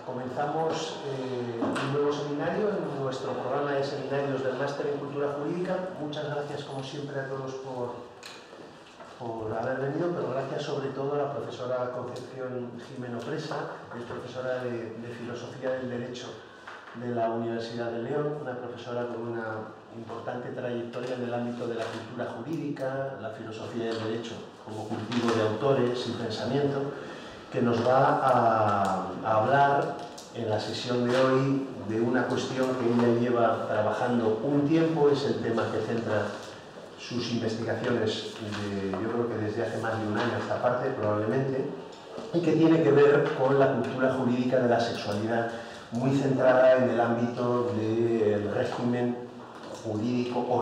Comenzamos un nuevo seminario en nuestro programa de seminarios del Máster en Cultura Jurídica. Muchas gracias, como siempre, a todos por haber venido, pero gracias sobre todo a la profesora Concepción Jimeno Presa, que es profesora de Filosofía del Derecho de la Universidad de León, una profesora con una importante trayectoria en el ámbito de la cultura jurídica, la filosofía del derecho como cultivo de autores y pensamiento, que nos va a hablar en la sesión de hoy de una cuestión que ella lleva trabajando un tiempo, es el tema que centra sus investigaciones, yo creo que desde hace más de un año a esta parte probablemente, y que tiene que ver con la cultura jurídica de la sexualidad, muy centrada en el ámbito del régimen jurídico o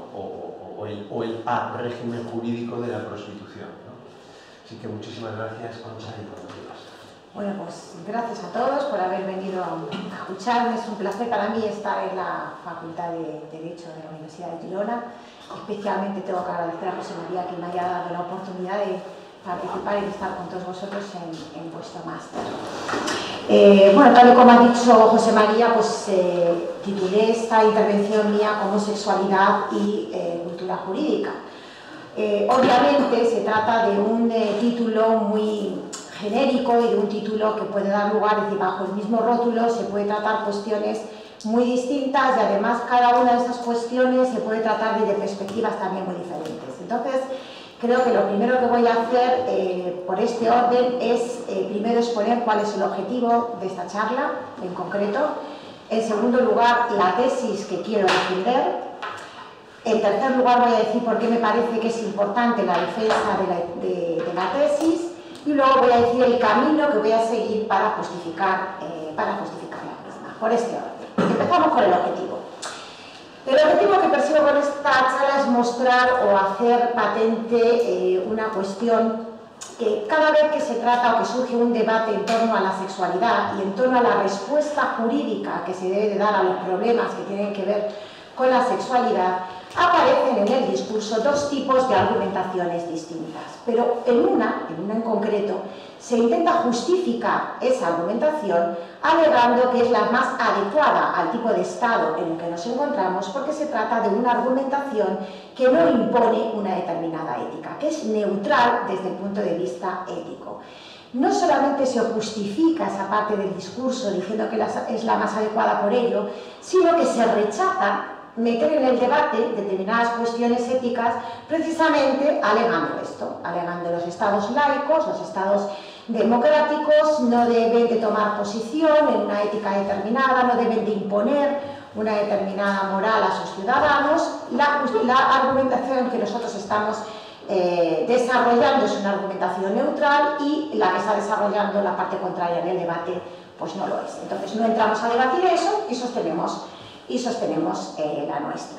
no, o el régimen jurídico de la prostitución, ¿no? Así que muchísimas gracias, Concha, y buenos días. Bueno, pues gracias a todos por haber venido a escucharme. Es un placer para mí estar en la Facultad de Derecho de la Universidad de Girona. Especialmente tengo que agradecer a José María que me haya dado la oportunidad de participar y estar con todos vosotros en vuestro máster. Bueno, tal y como ha dicho José María, pues titulé esta intervención mía como Sexualidad y Cultura Jurídica. Obviamente se trata de un título muy genérico y de un título que puede dar lugar, es decir, bajo el mismo rótulo se puede tratar cuestiones muy distintas y además cada una de esas cuestiones se puede tratar desde perspectivas también muy diferentes. Entonces, creo que lo primero que voy a hacer por este orden es primero exponer cuál es el objetivo de esta charla en concreto. En segundo lugar, la tesis que quiero defender. En tercer lugar, voy a decir por qué me parece que es importante la defensa de la tesis. Y luego voy a decir el camino que voy a seguir para justificar la misma, por este orden. Empezamos con el objetivo. El objetivo que persigo con esta charla es mostrar o hacer patente una cuestión que cada vez que se trata o que surge un debate en torno a la sexualidad y en torno a la respuesta jurídica que se debe de dar a los problemas que tienen que ver con la sexualidad, aparecen en el discurso dos tipos de argumentaciones distintas, pero en una en concreto, se intenta justificar esa argumentación alegando que es la más adecuada al tipo de estado en el que nos encontramos porque se trata de una argumentación que no impone una determinada ética, que es neutral desde el punto de vista ético. No solamente se justifica esa parte del discurso diciendo que es la más adecuada por ello, sino que se rechaza meter en el debate determinadas cuestiones éticas precisamente alegando esto, alegando los estados laicos, los estados democráticos no deben de tomar posición en una ética determinada, no deben de imponer una determinada moral a sus ciudadanos. La argumentación que nosotros estamos desarrollando es una argumentación neutral y la que está desarrollando la parte contraria en el debate pues no lo es. Entonces no entramos a debatir eso y sostenemos la nuestra.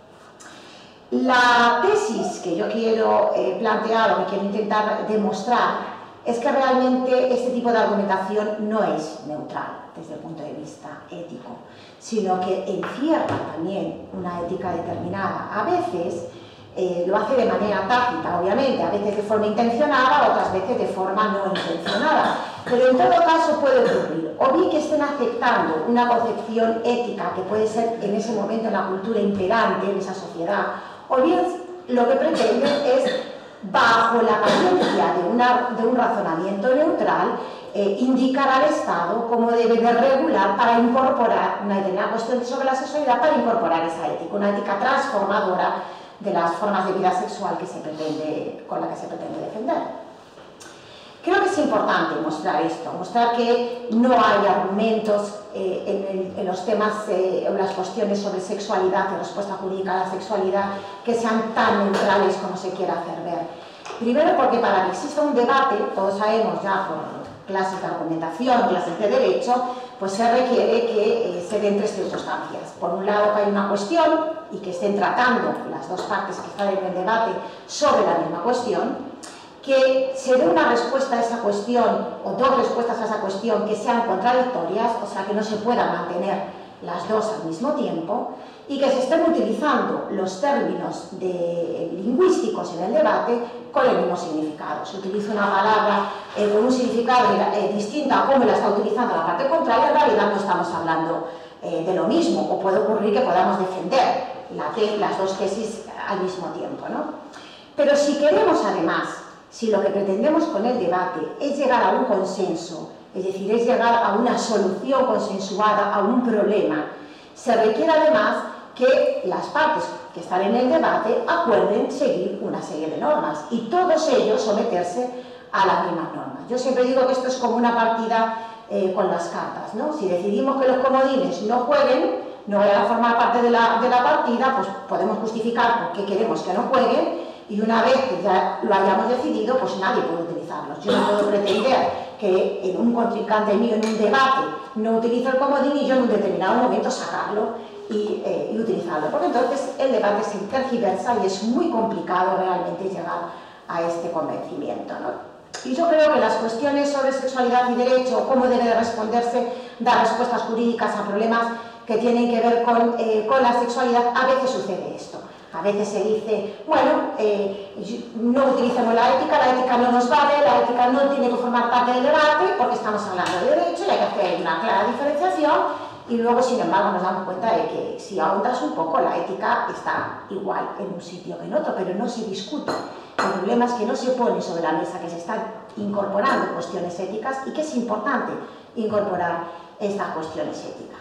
La tesis que yo quiero plantear o que quiero intentar demostrar es que realmente este tipo de argumentación no es neutral desde el punto de vista ético, sino que encierra también una ética determinada. A veces lo hace de manera tácita, obviamente, a veces de forma intencionada, otras veces de forma no intencionada. Pero en todo caso puede ocurrir, o bien que estén aceptando una concepción ética que puede ser en ese momento en la cultura imperante en esa sociedad, o bien lo que pretenden es, bajo la apariencia de un razonamiento neutral, indicar al Estado cómo debe de regular para incorporar una determinada cuestión sobre la sexualidad, para incorporar esa ética, una ética transformadora de las formas de vida sexual con la que se pretende defender. Creo que es importante mostrar esto, mostrar que no hay argumentos en los temas, en las cuestiones sobre sexualidad y respuesta jurídica a la sexualidad que sean tan neutrales como se quiera hacer ver. Primero porque para que exista un debate, todos sabemos ya por clases de argumentación, clases de derecho, pues se requiere que se den tres circunstancias. Por un lado, que hay una cuestión y que estén tratando las dos partes que están en el debate sobre la misma cuestión, que se dé una respuesta a esa cuestión o dos respuestas a esa cuestión que sean contradictorias, o sea, que no se puedan mantener las dos al mismo tiempo, y que se estén utilizando los términos lingüísticos en el debate con el mismo significado. Se utiliza una palabra con un significado distinto a cómo la está utilizando la parte contraria, en realidad no estamos hablando de lo mismo, o puede ocurrir que podamos defender las dos tesis al mismo tiempo, ¿no? Pero si queremos además, si lo que pretendemos con el debate es llegar a un consenso, es decir, es llegar a una solución consensuada a un problema, se requiere además que las partes que están en el debate acuerden seguir una serie de normas y todos ellos someterse a las mismas normas. Yo siempre digo que esto es como una partida con las cartas, ¿no? Si decidimos que los comodines no jueguen, no vayan a formar parte de la partida, pues podemos justificar por qué queremos que no jueguen y una vez que ya lo hayamos decidido, pues nadie puede utilizarlos. Yo no puedo pretender que en un contrincante mío en un debate no utilice el comodín y yo en un determinado momento sacarlo y utilizarlo, porque entonces el debate se tergiversa y es muy complicado realmente llegar a este convencimiento, ¿no? Y yo creo que las cuestiones sobre sexualidad y derecho, cómo debe de responderse, dar respuestas jurídicas a problemas que tienen que ver con la sexualidad, a veces sucede esto. A veces se dice, bueno, no utilicemos la ética no nos vale, la ética no tiene que formar parte del debate porque estamos hablando de derecho y hay que hacer una clara diferenciación y luego, sin embargo, nos damos cuenta de que si ahondas un poco, la ética está igual en un sitio que en otro, pero no se discute. El problema es que no se pone sobre la mesa, que se están incorporando cuestiones éticas y que es importante incorporar estas cuestiones éticas.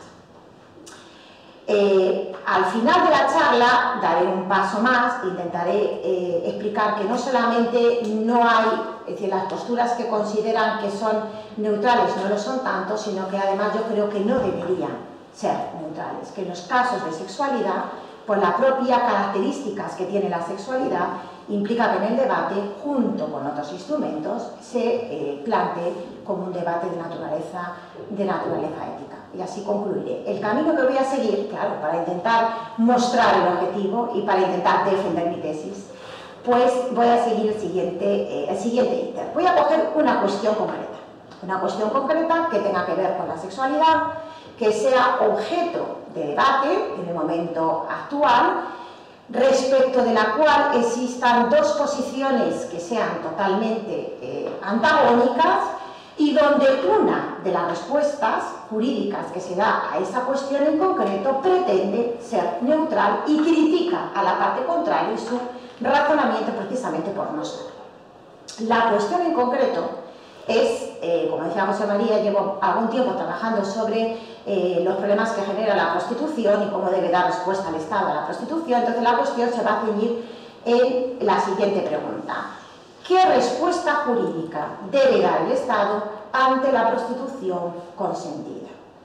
Al final de la charla daré un paso más, intentaré explicar que no solamente no hay, es decir, las posturas que consideran que son neutrales no lo son tanto, sino que además yo creo que no deberían ser neutrales, que en los casos de sexualidad, por las propias características que tiene la sexualidad, implica que en el debate, junto con otros instrumentos, se plantee como un debate de naturaleza ética. Y así concluiré. El camino que voy a seguir, claro, para intentar mostrar el objetivo y para intentar defender mi tesis, pues voy a seguir el siguiente ítem. Voy a coger una cuestión concreta que tenga que ver con la sexualidad, que sea objeto de debate en el momento actual, respecto de la cual existan dos posiciones que sean totalmente antagónicas y donde una de las respuestas jurídicas que se da a esa cuestión en concreto pretende ser neutral y critica a la parte contraria y su razonamiento precisamente por no serlo. La cuestión en concreto es, como decía José María, llevo algún tiempo trabajando sobre los problemas que genera la prostitución y cómo debe dar respuesta el Estado a la prostitución. Entonces la cuestión se va a ceñir en la siguiente pregunta: ¿qué respuesta jurídica debe dar el Estado ante la prostitución consentida?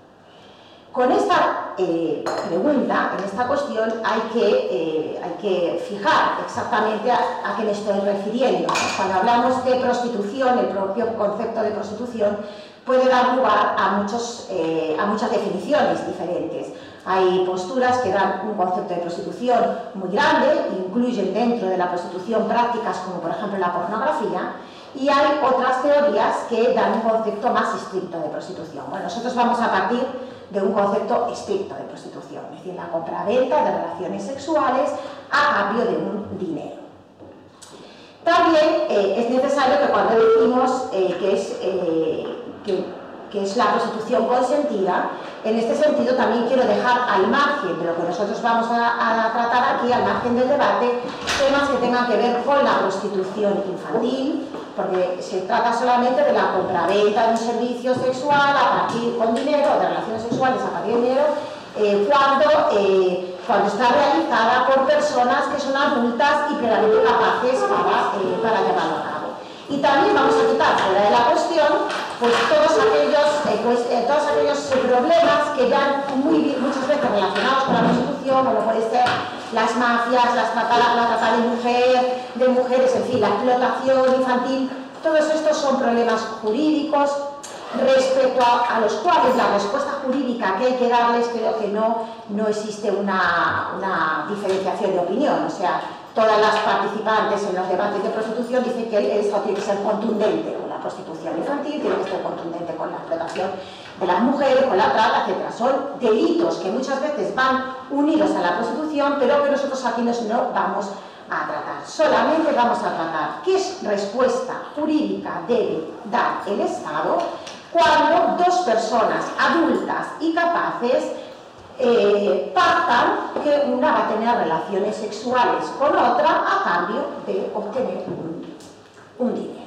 Con esta pregunta, en esta cuestión, hay que fijar exactamente a qué me estoy refiriendo. Cuando hablamos de prostitución, el propio concepto de prostitución puede dar lugar a muchas definiciones diferentes. Hay posturas que dan un concepto de prostitución muy grande, incluyen dentro de la prostitución prácticas como por ejemplo la pornografía, y hay otras teorías que dan un concepto más estricto de prostitución. Bueno, nosotros vamos a partir de un concepto estricto de prostitución, es decir, la compraventa de relaciones sexuales a cambio de un dinero. También es necesario que cuando decimos que es la prostitución consentida, en este sentido también quiero dejar al margen de lo que nosotros vamos a tratar aquí, al margen del debate, temas que tengan que ver con la prostitución infantil, porque se trata solamente de la compraventa de un servicio sexual a partir con dinero, de relaciones sexuales a partir de dinero, cuando está realizada por personas que son adultas y plenamente capaces para llevarlo a cabo. Y también vamos a quitar fuera de la cuestión pues todos aquellos problemas que ya muchas veces relacionados con la prostitución, como puede ser las mafias, la trata de mujeres, en fin, la explotación infantil. Todos estos son problemas jurídicos respecto a los cuales la respuesta jurídica que hay que darles, creo que no existe una diferenciación de opinión. O sea, todas las participantes en los debates de prostitución dicen que esto tiene que ser contundente con la prostitución infantil, tiene que ser contundente con la explotación de las mujeres, con la trata, etc. Son delitos que muchas veces van unidos a la prostitución, pero que nosotros aquí no vamos a tratar. Solamente vamos a tratar qué respuesta jurídica debe dar el Estado cuando dos personas adultas y capaces pactan que una va a tener relaciones sexuales con otra a cambio de obtener un dinero.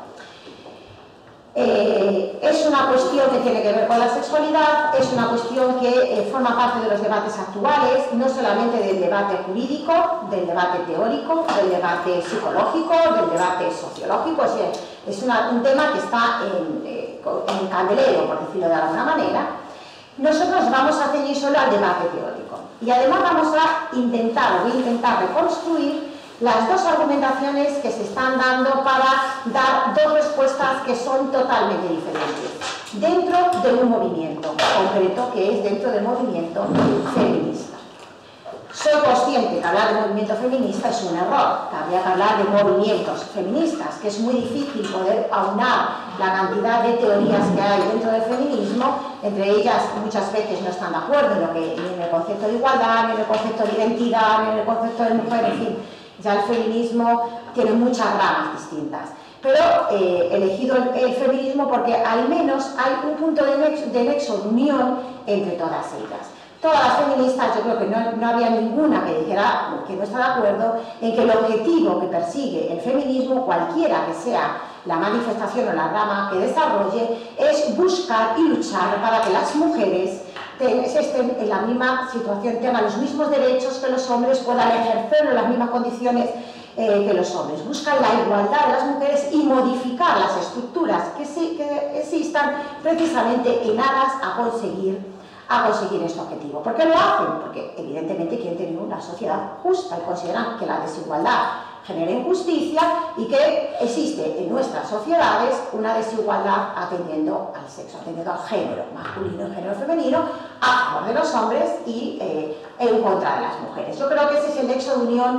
Es una cuestión que tiene que ver con la sexualidad, es una cuestión que forma parte de los debates actuales, no solamente del debate jurídico, del debate teórico, del debate psicológico, del debate sociológico, es un tema que está en candelero, por decirlo de alguna manera. Nosotros vamos a ceñir solo al debate teórico y además vamos a voy a intentar reconstruir las dos argumentaciones que se están dando para dar dos respuestas que son totalmente diferentes dentro de un movimiento concreto que es dentro del movimiento feminista. Soy consciente que hablar de movimiento feminista es un error, que habría que hablar de movimientos feministas, que es muy difícil poder aunar la cantidad de teorías que hay dentro del feminismo, entre ellas muchas veces no están de acuerdo ni en el concepto de igualdad, ni en el concepto de identidad, ni en el concepto de mujer, en fin. Ya el feminismo tiene muchas ramas distintas, pero he elegido el feminismo porque al menos hay un punto de nexo, de unión entre todas ellas. Todas las feministas, yo creo que no había ninguna que dijera que no está de acuerdo en que el objetivo que persigue el feminismo, cualquiera que sea la manifestación o la rama que desarrolle, es buscar y luchar para que las mujeres estén en la misma situación, tengan los mismos derechos que los hombres, puedan ejercerlo en las mismas condiciones que los hombres. Buscan la igualdad de las mujeres y modificar las estructuras que existan precisamente en aras a conseguir este objetivo. ¿Por qué lo hacen? Porque evidentemente quieren tener una sociedad justa y consideran que la desigualdad genera injusticia y que existe en nuestras sociedades una desigualdad atendiendo al sexo, atendiendo al género masculino y género femenino, a favor de los hombres y en contra de las mujeres. Yo creo que ese es el nexo de unión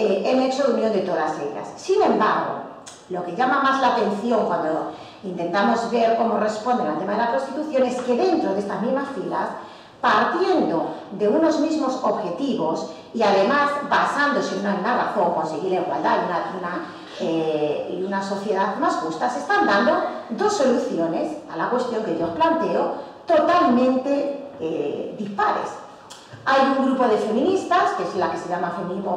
de todas ellas. Sin embargo, lo que llama más la atención cuando intentamos ver cómo responden al tema de la prostitución es que dentro de estas mismas filas, partiendo de unos mismos objetivos y además basándose en una razón, conseguir la igualdad y una sociedad más justa, se están dando dos soluciones a la cuestión que yo os planteo totalmente dispares. Hay un grupo de feministas, que es la que se llama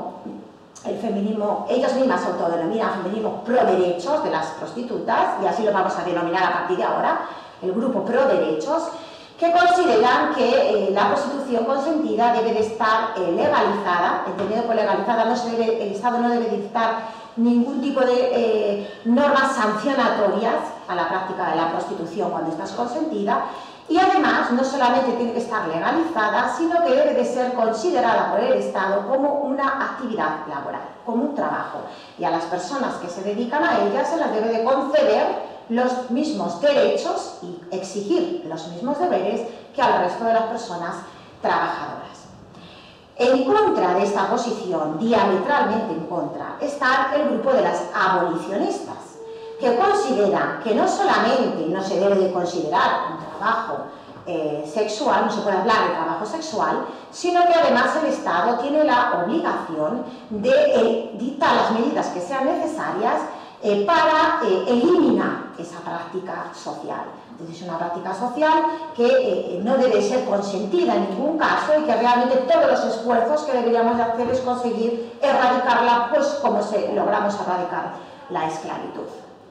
el feminismo, ellas mismas se autodenominan feminismo pro derechos de las prostitutas, y así lo vamos a denominar a partir de ahora, el grupo pro derechos, que consideran que la prostitución consentida debe de estar legalizada, entendido por legalizada, el Estado no debe dictar ningún tipo de normas sancionatorias a la práctica de la prostitución cuando esta es consentida, y además no solamente tiene que estar legalizada, sino que debe de ser considerada por el Estado como una actividad laboral, como un trabajo, y a las personas que se dedican a ella se las debe de conceder los mismos derechos y exigir los mismos deberes que al resto de las personas trabajadoras. En contra de esta posición, diametralmente en contra, está el grupo de las abolicionistas, que consideran que no solamente no se debe de considerar un trabajo sexual, no se puede hablar de trabajo sexual, sino que además el Estado tiene la obligación de dictar las medidas que sean necesarias para eliminar esa práctica social. Entonces es una práctica social que no debe ser consentida en ningún caso y que realmente todos los esfuerzos que deberíamos de hacer es conseguir erradicarla, pues como logramos erradicar la esclavitud.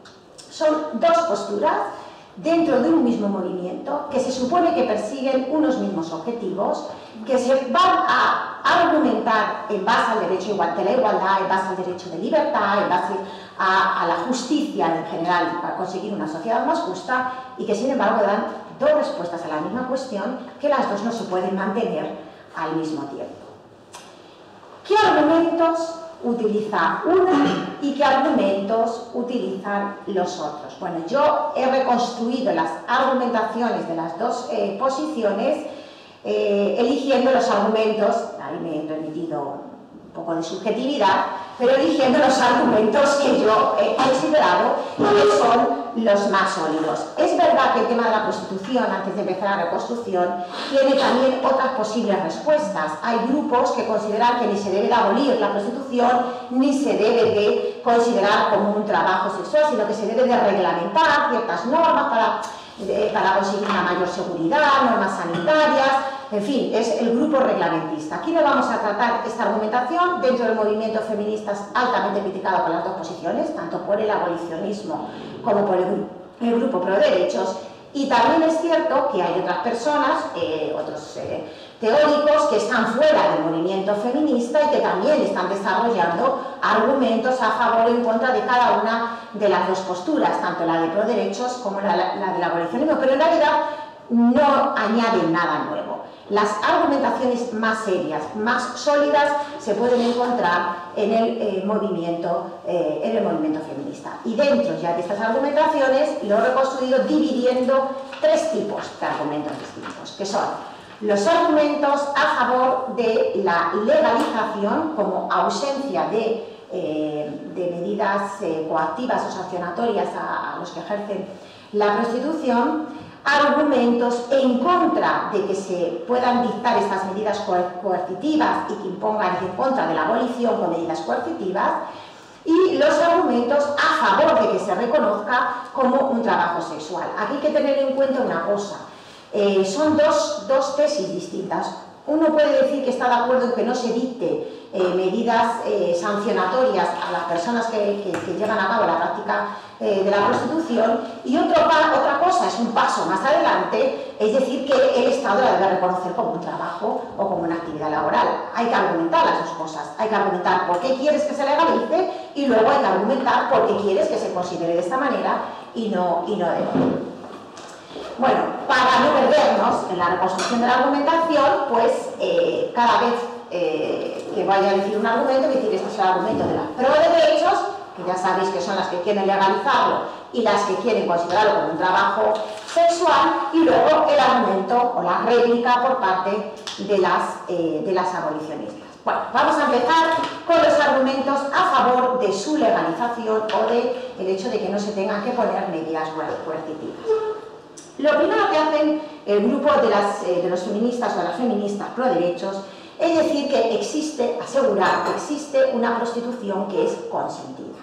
Son dos posturas dentro de un mismo movimiento que se supone que persiguen unos mismos objetivos, que se van a argumentar en base al derecho de la igualdad, en base al derecho de libertad, en base a la justicia en general para conseguir una sociedad más justa, y que sin embargo dan dos respuestas a la misma cuestión, que las dos no se pueden mantener al mismo tiempo. ¿Qué argumentos utiliza una y qué argumentos utilizan los otros? Bueno, yo he reconstruido las argumentaciones de las dos posiciones eligiendo los argumentos, ahí me he permitido un poco de subjetividad, pero eligiendo los argumentos que yo he considerado que son los más sólidos. Es verdad que el tema de la prostitución, antes de empezar la reconstrucción, tiene también otras posibles respuestas. Hay grupos que consideran que ni se debe de abolir la prostitución, ni se debe de considerar como un trabajo sexual, sino que se debe de reglamentar ciertas normas para conseguir una mayor seguridad, normas sanitarias, en fin, es el grupo reglamentista. Aquí no vamos a tratar esta argumentación. Dentro del movimiento feminista es altamente criticado por las dos posiciones, tanto por el abolicionismo como por el grupo pro derechos, y también es cierto que hay otras personas, otros teóricos que están fuera del movimiento feminista y que también están desarrollando argumentos a favor o en contra de cada una de las dos posturas, tanto la de pro derechos como la del abolicionismo, pero en realidad no añaden nada nuevo. Las argumentaciones más serias, más sólidas, se pueden encontrar en el movimiento feminista. Y dentro ya de estas argumentaciones lo he reconstruido dividiendo tres tipos de argumentos distintos, que son los argumentos a favor de la legalización como ausencia de medidas coactivas o sancionatorias a los que ejercen la prostitución, argumentos en contra de que se puedan dictar estas medidas coercitivas y que impongan en contra de la abolición con medidas coercitivas, y los argumentos a favor de que se reconozca como un trabajo sexual. Aquí hay que tener en cuenta una cosa, son dos tesis distintas. Uno puede decir que está de acuerdo en que no se dicte medidas sancionatorias a las personas que llevan a cabo la práctica de la prostitución, y otra cosa es un paso más adelante, es decir, que el Estado la debe reconocer como un trabajo o como una actividad laboral. Hay que argumentar las dos cosas, hay que argumentar por qué quieres que se legalice y luego hay que argumentar por qué quieres que se considere de esta manera y no de otra. Bueno, para no perdernos en la reconstrucción de la argumentación, pues cada vez que vaya a decir un argumento, voy a decir, este es el argumento de las pro derechos, que ya sabéis que son las que quieren legalizarlo y las que quieren considerarlo como un trabajo sexual, y luego el argumento o la réplica por parte de las abolicionistas. Bueno, vamos a empezar con los argumentos a favor de su legalización o del hecho de que no se tengan que poner medidas coercitivas. Lo primero que hacen el grupo de los feministas o de las feministas pro derechos es decir que asegurar que existe una prostitución que es consentida.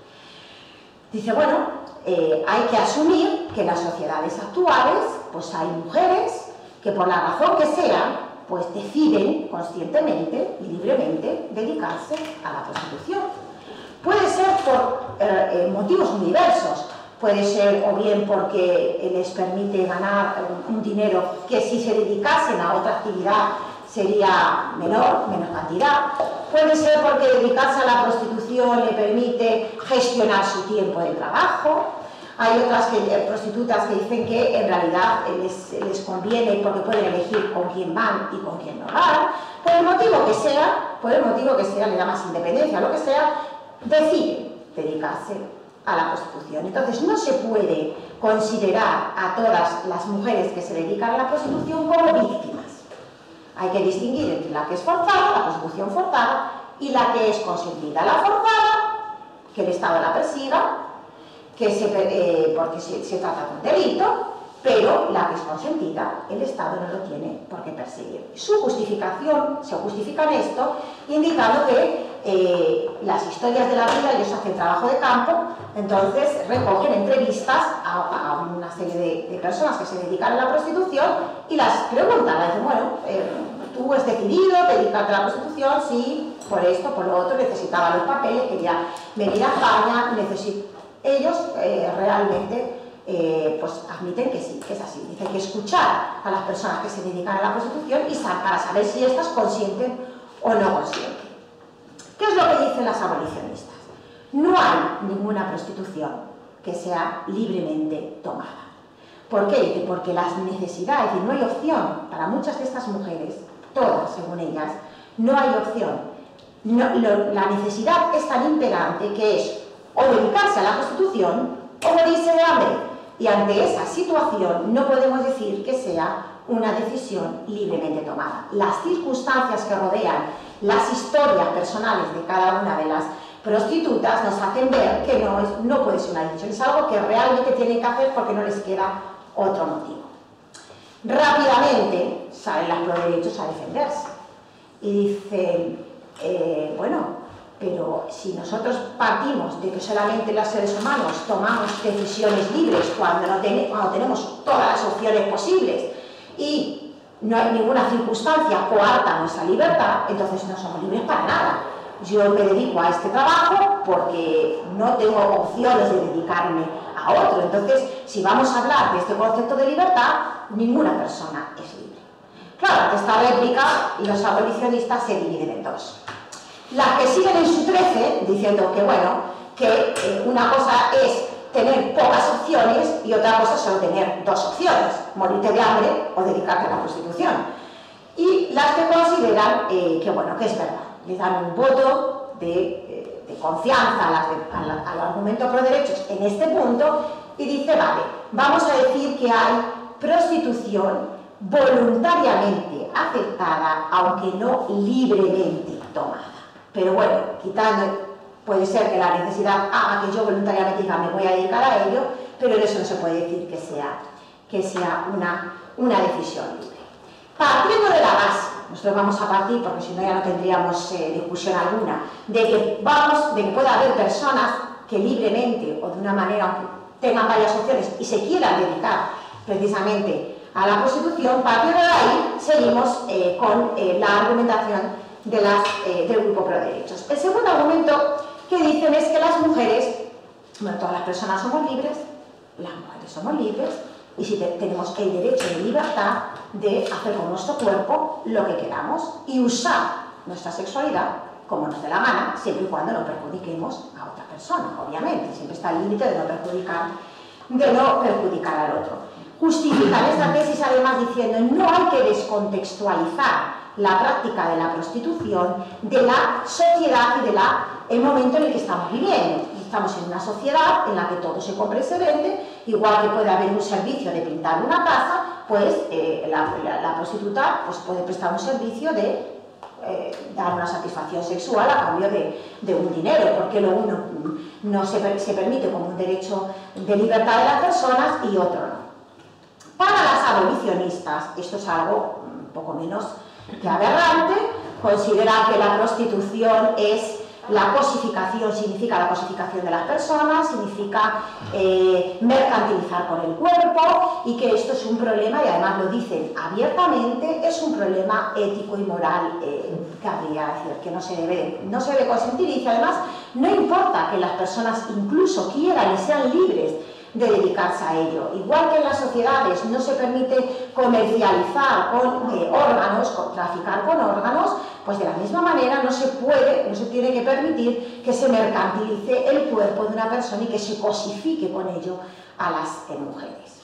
Dice, bueno, hay que asumir que en las sociedades actuales pues hay mujeres que por la razón que sea pues deciden conscientemente y libremente dedicarse a la prostitución. Puede ser por motivos muy diversos. Puede ser o bien porque les permite ganar un dinero que si se dedicasen a otra actividad sería menos cantidad. Puede ser porque dedicarse a la prostitución le permite gestionar su tiempo de trabajo. Hay otras prostitutas que dicen que en realidad les conviene porque pueden elegir con quién van y con quién no van. Por el motivo que sea, le da más independencia, lo que sea, deciden dedicarse a la prostitución. Entonces no se puede considerar a todas las mujeres que se dedican a la prostitución como víctimas. Hay que distinguir entre la que es forzada, la prostitución forzada, y la que es consentida. La forzada, que el Estado la persiga, porque se trata de un delito, pero la que es consentida, el Estado no lo tiene por qué perseguir. Su justificación, se justifica en esto, indicando que las historias de la vida, ellos hacen trabajo de campo, entonces recogen entrevistas a una serie de personas que se dedican a la prostitución y las preguntan, les dicen, bueno, tú has decidido dedicarte a la prostitución, sí, por esto, por lo otro, necesitaba los papeles, quería venir a España, ellos realmente pues admiten que sí, que es así. Dicen que escuchar a las personas que se dedican a la prostitución y para saber si éstas consienten o no consienten. ¿Qué es lo que dicen las abolicionistas? No hay ninguna prostitución que sea libremente tomada. ¿Por qué? Dice, porque las necesidades, es decir, no hay opción para muchas de estas mujeres, todas según ellas, no hay opción. La necesidad es tan imperante que es o dedicarse a la prostitución o morirse de hambre. Y ante esa situación no podemos decir que sea una decisión libremente tomada. Las circunstancias que rodean las historias personales de cada una de las prostitutas nos hacen ver que no puede ser una decisión, es algo que realmente tienen que hacer porque no les queda otro motivo. Rápidamente salen las proderechos a defenderse y dicen, bueno, pero si nosotros partimos de que solamente los seres humanos tomamos decisiones libres cuando tenemos todas las opciones posibles y no hay ninguna circunstancia coarta nuestra libertad, entonces no somos libres para nada. Yo me dedico a este trabajo porque no tengo opciones de dedicarme a otro. Entonces, si vamos a hablar de este concepto de libertad, ninguna persona es libre. Claro, esta réplica y los abolicionistas se dividen en dos. Las que siguen en su 13, diciendo que, bueno, que una cosa es tener pocas opciones y otra cosa es solo tener dos opciones, morirte de hambre o dedicarte a la prostitución. Y las que consideran que, bueno, que es verdad. Le dan un voto de confianza al argumento pro derechos en este punto y dice, vale, vamos a decir que hay prostitución voluntariamente aceptada, aunque no libremente tomada. Pero bueno, quitando, puede ser que la necesidad haga que yo voluntariamente diga, me voy a dedicar a ello, pero eso no se puede decir que sea una decisión libre. Partiendo de la base, nosotros vamos a partir, porque si no ya no tendríamos discusión alguna, de que pueda haber personas que libremente o de una manera, aunque tengan varias opciones y se quieran dedicar precisamente a la prostitución, partiendo de ahí seguimos con la argumentación del grupo pro derechos. El segundo argumento que dicen es que las mujeres, bueno, todas las personas somos libres, las mujeres somos libres, y si tenemos el derecho de libertad de hacer con nuestro cuerpo lo que queramos y usar nuestra sexualidad como nos dé la gana, siempre y cuando no perjudiquemos a otra persona, obviamente, siempre está el límite de no perjudicar al otro. Justifican esta tesis además diciendo no hay que descontextualizar la práctica de la prostitución de la sociedad y del momento en el que estamos viviendo. Estamos en una sociedad en la que todo se compra y se vende, igual que puede haber un servicio de pintar una casa, pues la prostituta pues, puede prestar un servicio de dar una satisfacción sexual a cambio de un dinero, porque lo uno no se permite como un derecho de libertad de las personas y otro no. Para las abolicionistas, esto es algo un poco menos que aberrante, consideran que la prostitución es la cosificación, significa la cosificación de las personas, significa mercantilizar con el cuerpo y que esto es un problema, y además lo dicen abiertamente, es un problema ético y moral que habría, es decir, que no se debe consentir, y que además no importa que las personas incluso quieran y sean libres de dedicarse a ello. Igual que en las sociedades no se permite comercializar con órganos, traficar con órganos, pues de la misma manera no se tiene que permitir que se mercantilice el cuerpo de una persona y que se cosifique con ello a las mujeres.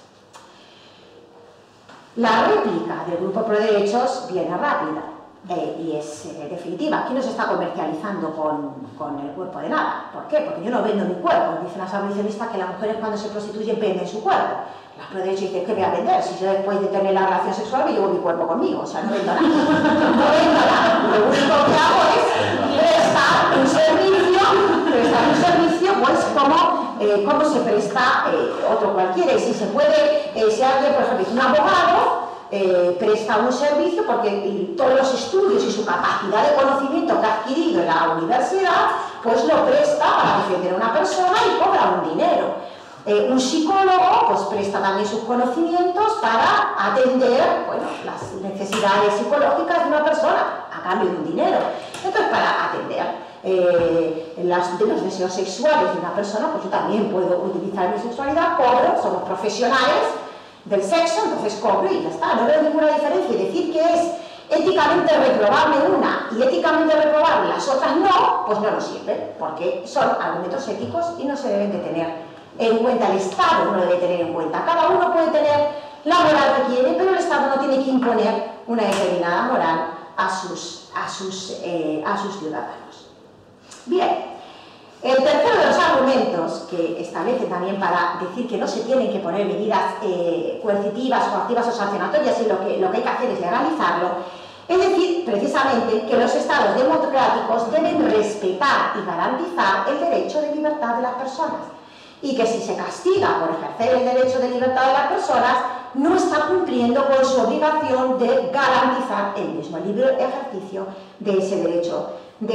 La réplica del grupo pro derechos viene rápida y es definitiva. Aquí no se está comercializando con el cuerpo de nada. ¿Por qué? Porque yo no vendo mi cuerpo. Dicen las abolicionistas que las mujeres cuando se prostituyen venden su cuerpo. Las pro derechos dicen, ¿qué voy a vender? Si yo después de tener la relación sexual me llevo mi cuerpo conmigo. O sea, no vendo nada. No vendo nada. Lo único que hago es prestar un servicio pues como se presta otro cualquiera. Y si se puede, si alguien, por ejemplo, es un abogado, presta un servicio porque todos los estudios y su capacidad de conocimiento que ha adquirido en la universidad, pues lo presta para defender a una persona y cobra un dinero. Un psicólogo pues presta también sus conocimientos para atender, bueno, las necesidades psicológicas de una persona a cambio de un dinero. Entonces, para atender los deseos sexuales de una persona, pues yo también puedo utilizar mi sexualidad, cobro, somos profesionales del sexo, entonces cobro y ya está, no veo ninguna diferencia. Y decir que es éticamente reprobable una y éticamente reprobable las otras no, pues no nos sirve, porque son argumentos éticos y no se deben de tener en cuenta. El Estado no lo debe tener en cuenta. Cada uno puede tener la moral que quiere, pero el Estado no tiene que imponer una determinada moral a sus ciudadanos. Bien. El tercero de los argumentos que establece también para decir que no se tienen que poner medidas coercitivas, coactivas o sancionatorias y lo que hay que hacer es legalizarlo, Es decir, precisamente, que los estados democráticos deben respetar y garantizar el derecho de libertad de las personas, y que si se castiga por ejercer el derecho de libertad de las personas, no está cumpliendo con su obligación de garantizar el mismo libre ejercicio de ese derecho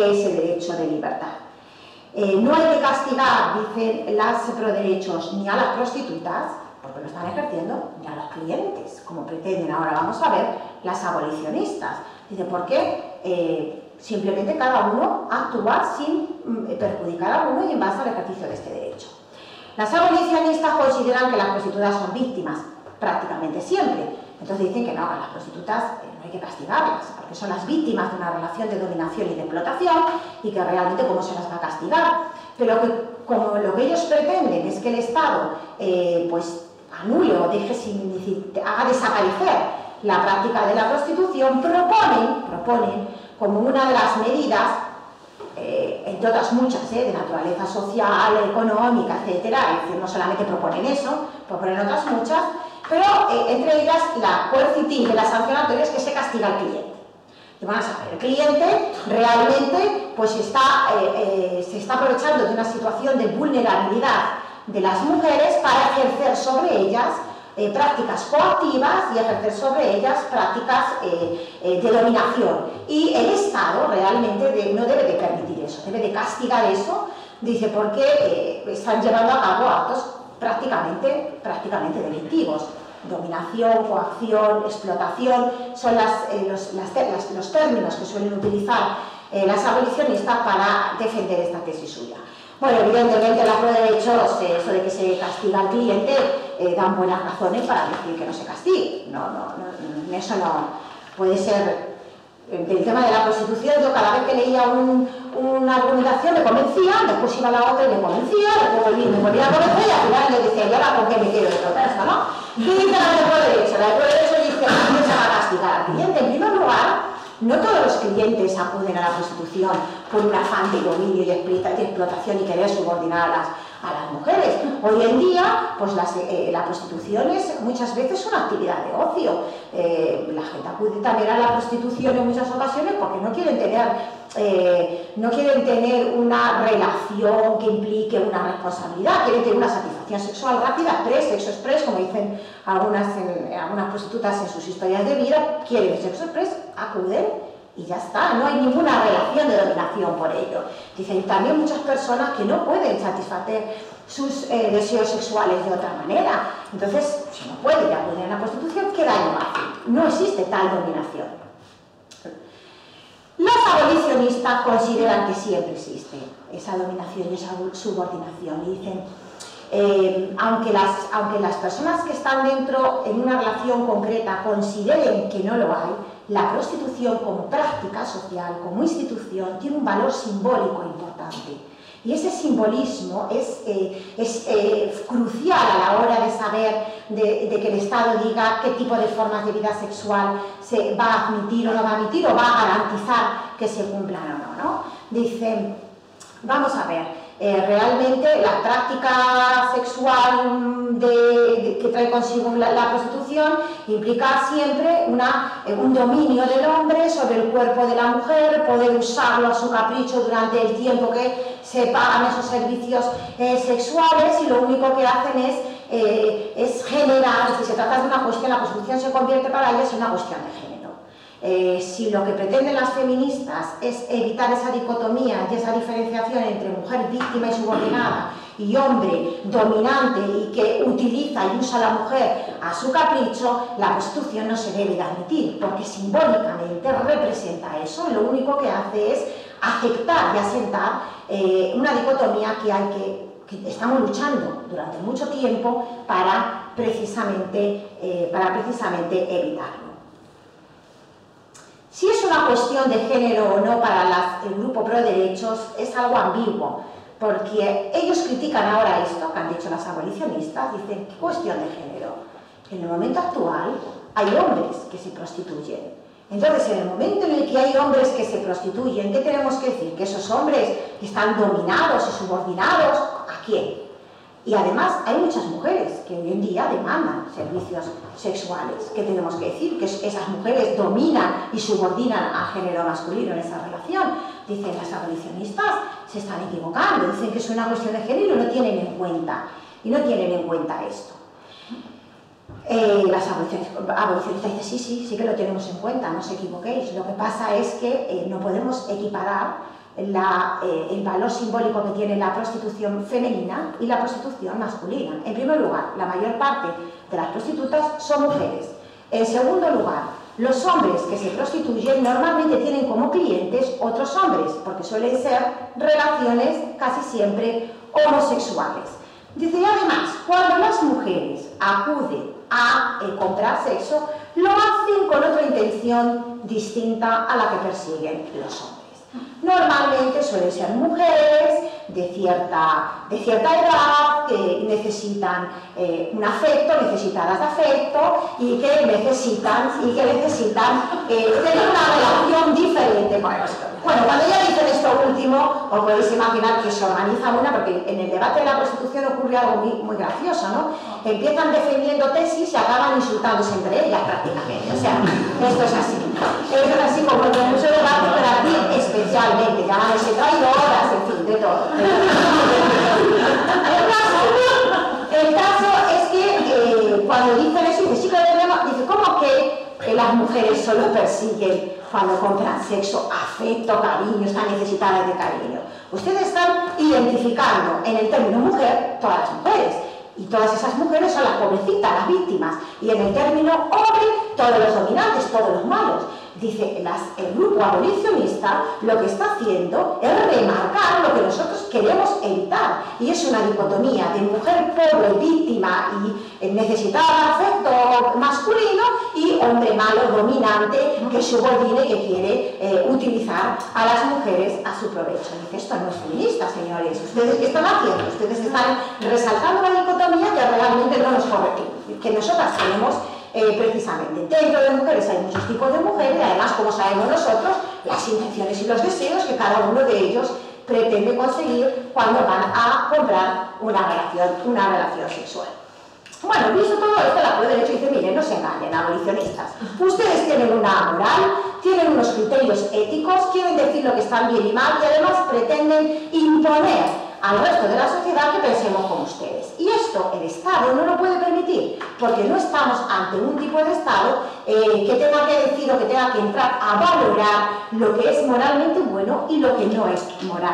de libertad. No hay que castigar, dicen las proderechos, ni a las prostitutas, porque lo están ejerciendo, ni a los clientes, como pretenden ahora, vamos a ver, las abolicionistas. Dice, ¿por qué? Simplemente cada uno actúa sin perjudicar a uno y en base al ejercicio de este derecho. Las abolicionistas consideran que las prostitutas son víctimas, prácticamente siempre. Entonces dicen que no, a las prostitutas no hay que castigarlas, porque son las víctimas de una relación de dominación y de explotación, y que realmente cómo se las va a castigar. Pero que como lo que ellos pretenden es que el Estado pues anule o deje haga desaparecer la práctica de la prostitución, proponen como una de las medidas, entre otras muchas, de naturaleza social, económica, etcétera, es decir, no solamente proponen eso, proponen otras muchas, pero entre ellas la coercitiva y la sancionatoria es que se castiga al cliente. Y vamos a ver, el cliente realmente pues se está aprovechando de una situación de vulnerabilidad de las mujeres para ejercer sobre ellas prácticas coactivas y ejercer sobre ellas prácticas de dominación. Y el Estado realmente no debe de permitir eso, debe de castigar eso, dice, porque están llevando a cabo actos prácticamente delictivos. Dominación, coacción, explotación, son los términos que suelen utilizar las abolicionistas para defender esta tesis suya. Bueno, evidentemente los proderechos, eso de que se castiga al cliente, dan buenas razones para decir que no se castigue. Eso no puede ser. Del tema de la prostitución, yo cada vez que leía una argumentación me convencía, después iba a la otra y me convencía, después me volvía a convencer y al final le decía, ¿y ahora con qué me quedo de todo esto, no? ¿Qué dice la de proderecho? La de proderecho dice que no se va a castigar al cliente. En primer lugar, no todos los clientes acuden a la prostitución por un afán de dominio y explotación y querer subordinar a las mujeres. Hoy en día, pues la prostitución es muchas veces una actividad de ocio. La gente acude también a la prostitución en muchas ocasiones porque no quieren tener una relación que implique una responsabilidad, quieren tener una satisfacción sexual rápida, sexo express, como dicen algunas prostitutas en sus historias de vida, quieren sexo express, acuden y ya está, no hay ninguna relación de dominación por ello. Dicen también muchas personas que no pueden satisfacer sus deseos sexuales de otra manera. Entonces, si no puede ya acuden a la prostitución, ¿qué daño hace? No existe tal dominación. Las abolicionistas consideran que siempre existe esa dominación y esa subordinación. Y dicen, aunque las personas que están dentro en una relación concreta consideren que no lo hay, la prostitución como práctica social, como institución, tiene un valor simbólico importante. Y ese simbolismo es crucial a la hora de saber de que el Estado diga qué tipo de formas de vida sexual se va a admitir o no va a admitir, o va a garantizar que se cumplan o no, ¿no? Dicen, vamos a ver, realmente la práctica sexual que trae consigo la prostitución implica siempre un dominio del hombre sobre el cuerpo de la mujer, poder usarlo a su capricho durante el tiempo que se pagan esos servicios sexuales, y lo único que hacen es generar, si se trata de una cuestión, la prostitución se convierte para ellas en una cuestión de género. Si lo que pretenden las feministas es evitar esa dicotomía y esa diferenciación entre mujer víctima y subordinada y hombre dominante y que utiliza y usa a la mujer a su capricho, la prostitución no se debe de admitir, porque simbólicamente representa eso. Lo único que hace es aceptar y asentar una dicotomía que estamos luchando durante mucho tiempo para precisamente evitarlo. Si es una cuestión de género o no para el grupo pro derechos es algo ambiguo, porque ellos critican ahora esto que han dicho las abolicionistas, dicen, ¿qué cuestión de género? En el momento actual hay hombres que se prostituyen. Entonces, en el momento en el que hay hombres que se prostituyen, ¿qué tenemos que decir? Que esos hombres están dominados y subordinados, ¿a quién? Y además hay muchas mujeres que hoy en día demandan servicios sexuales. ¿Qué tenemos que decir? Que esas mujeres dominan y subordinan al género masculino en esa relación. Dicen las abolicionistas, se están equivocando, dicen que es una cuestión de género y no tienen en cuenta esto. Las abolicionistas dicen sí que lo tenemos en cuenta, no os equivoquéis. Lo que pasa es que no podemos equiparar el valor simbólico que tiene la prostitución femenina y la prostitución masculina. En primer lugar, la mayor parte de las prostitutas son mujeres. En segundo lugar, los hombres que se prostituyen normalmente tienen como clientes otros hombres, porque suelen ser relaciones casi siempre homosexuales. Dice, y además, cuando las mujeres acuden a comprar sexo, lo hacen con otra intención distinta a la que persiguen los hombres. Normalmente suelen ser mujeres de cierta edad que necesitan un afecto, necesitadas de afecto y que necesitan tener una relación diferente con esto. Bueno, cuando ya dicen esto último, os podéis imaginar que se organiza una, porque en el debate de la prostitución ocurre algo muy gracioso, ¿no? Empiezan defendiendo tesis y acaban insultándose entre ellas prácticamente. O sea, esto es así. Esto es así como en mucho debate, pero aquí especialmente, llamándose traidoras, en fin, de todo. El caso es que cuando dicen eso, dice, sí que lo tenemos, dice, ¿cómo que las mujeres solo persiguen cuando compran sexo, afecto, cariño, están necesitadas de cariño? Ustedes están identificando en el término mujer todas las mujeres. Y todas esas mujeres son las pobrecitas, las víctimas. Y en el término hombre, todos los dominantes, todos los malos. Dice, el grupo abolicionista lo que está haciendo es remarcar lo que nosotros queremos evitar. Y es una dicotomía de mujer pobre, víctima y necesitada de afecto masculino y hombre malo, dominante, que subordine, que quiere utilizar a las mujeres a su provecho. Dice, esto no es feminista, señores. ¿Ustedes qué están haciendo? Ustedes están resaltando la dicotomía que realmente no nos corresponde, que nosotras tenemos. Precisamente, dentro de mujeres hay muchos tipos de mujeres y además, como sabemos nosotros, las intenciones y los deseos que cada uno de ellos pretende conseguir cuando van a comprar una relación sexual. Bueno, visto todo esto, la Cruz de Derecho dice, miren, no se engañen, abolicionistas. Ustedes tienen una moral, tienen unos criterios éticos, quieren decir lo que está bien y mal y además pretenden imponer al resto de la sociedad que pensemos como ustedes. Y esto el Estado no lo puede permitir, porque no estamos ante un tipo de Estado que tenga que decir o que tenga que entrar a valorar lo que es moralmente bueno y lo que no es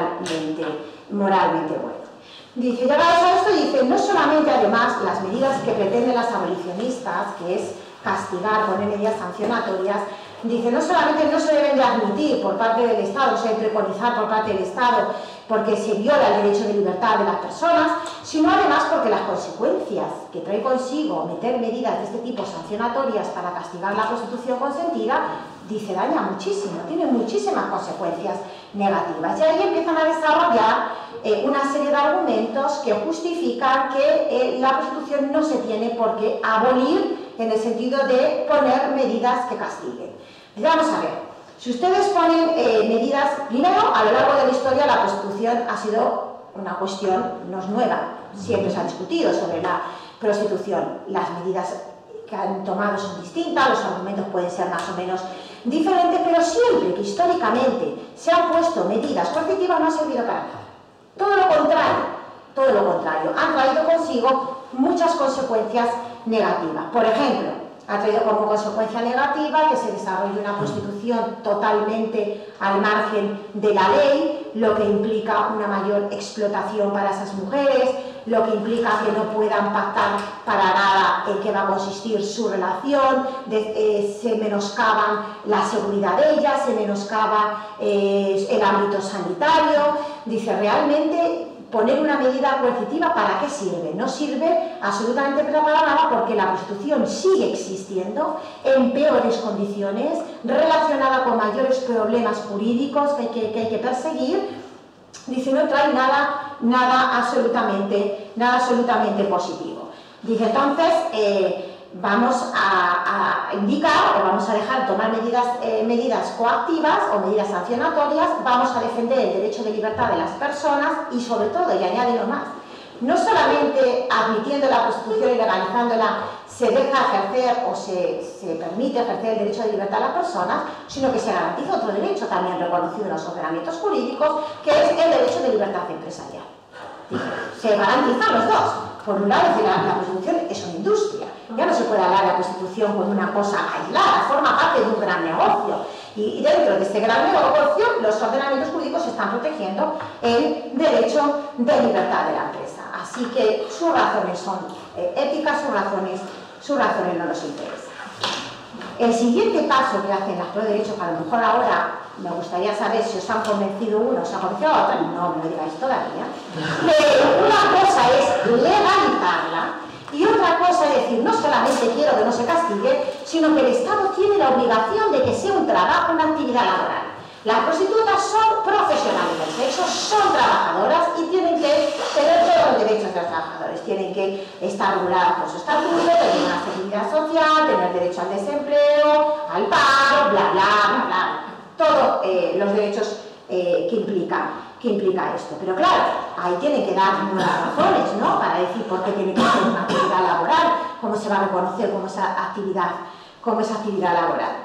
moralmente bueno. Dice, llegados a esto, dice, no solamente además las medidas que pretenden las abolicionistas, que es castigar, poner medidas sancionatorias, dice, no solamente no se deben de admitir por parte del Estado, se debe preconizar por parte del Estado, porque se viola el derecho de libertad de las personas, sino además porque las consecuencias que trae consigo meter medidas de este tipo sancionatorias para castigar la prostitución consentida, dice, daña muchísimo, tiene muchísimas consecuencias negativas. Y ahí empiezan a desarrollar una serie de argumentos que justifican que la prostitución no se tiene por qué abolir en el sentido de poner medidas que castiguen. Vamos a ver. Si ustedes ponen medidas, primero, a lo largo de la historia la prostitución ha sido una cuestión, no es nueva, siempre se ha discutido sobre la prostitución. Las medidas que han tomado son distintas, los argumentos pueden ser más o menos diferentes, pero siempre que históricamente se han puesto medidas coercitivas no ha servido para nada. Todo lo contrario, han traído consigo muchas consecuencias negativas. Por ejemplo, ha traído como consecuencia negativa que se desarrolle una prostitución totalmente al margen de la ley, lo que implica una mayor explotación para esas mujeres, lo que implica que no puedan pactar para nada en qué va a consistir su relación, se menoscaban la seguridad de ellas, se menoscaba el ámbito sanitario. Dice, realmente poner una medida coercitiva, ¿para qué sirve? No sirve absolutamente para nada porque la prostitución sigue existiendo en peores condiciones, relacionada con mayores problemas jurídicos que hay que perseguir. Dice, no trae nada absolutamente positivo. Dice, entonces, vamos a indicar o vamos a dejar tomar medidas coactivas o medidas sancionatorias, vamos a defender el derecho de libertad de las personas y sobre todo, y añade más, no solamente admitiendo la prostitución y legalizándola se deja ejercer o se permite ejercer el derecho de libertad a las personas, sino que se garantiza otro derecho también reconocido en los ordenamientos jurídicos, que es el derecho de libertad empresarial. Se garantizan los dos. Por un lado, la prostitución es una industria. Ya no se puede hablar de la prostitución como una cosa aislada, forma parte de un gran negocio. Y dentro de este gran negocio, los ordenamientos jurídicos están protegiendo el derecho de libertad de la empresa. Así que sus razones son éticas, sus razones no nos interesan. El siguiente paso que hacen las pro derechos, que a lo mejor ahora me gustaría saber si os han convencido uno, os han convencido a otra, no me lo digáis todavía, pero una cosa es legalizarla y otra cosa es decir, no solamente quiero que no se castigue, sino que el Estado tiene la obligación de que sea un trabajo, una actividad laboral. Las prostitutas son profesionales del sexo, son trabajadoras y tienen que tener todos los derechos de los trabajadores. Tienen que estar reguladas por su estatuto, tener una seguridad social, tener derecho al desempleo, al paro, bla, bla, bla, bla. Todos los derechos que implica esto. Pero claro, ahí tienen que dar nuevas razones, ¿no? Para decir por qué tiene que ser una actividad laboral, cómo se va a reconocer como esa actividad laboral.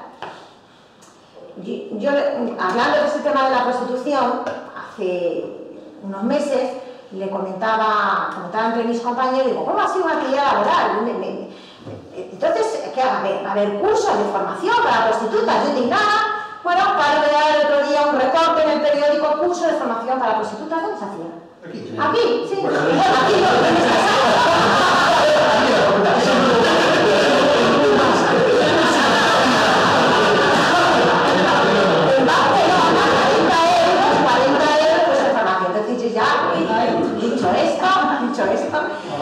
Yo, hablando de este tema de la prostitución, hace unos meses le comentaba entre mis compañeros, digo, ¿cómo ha sido una actividad laboral? Entonces, ¿qué va a haber cursos de formación para prostitutas? Yo indignada. Bueno, para ver el otro día un recorte en el periódico, curso de formación para prostitutas. ¿Dónde se hacía? Aquí, sí. Bueno, aquí en Barcelona, 40 euros pues de formación. Entonces yo ya, dicho esto,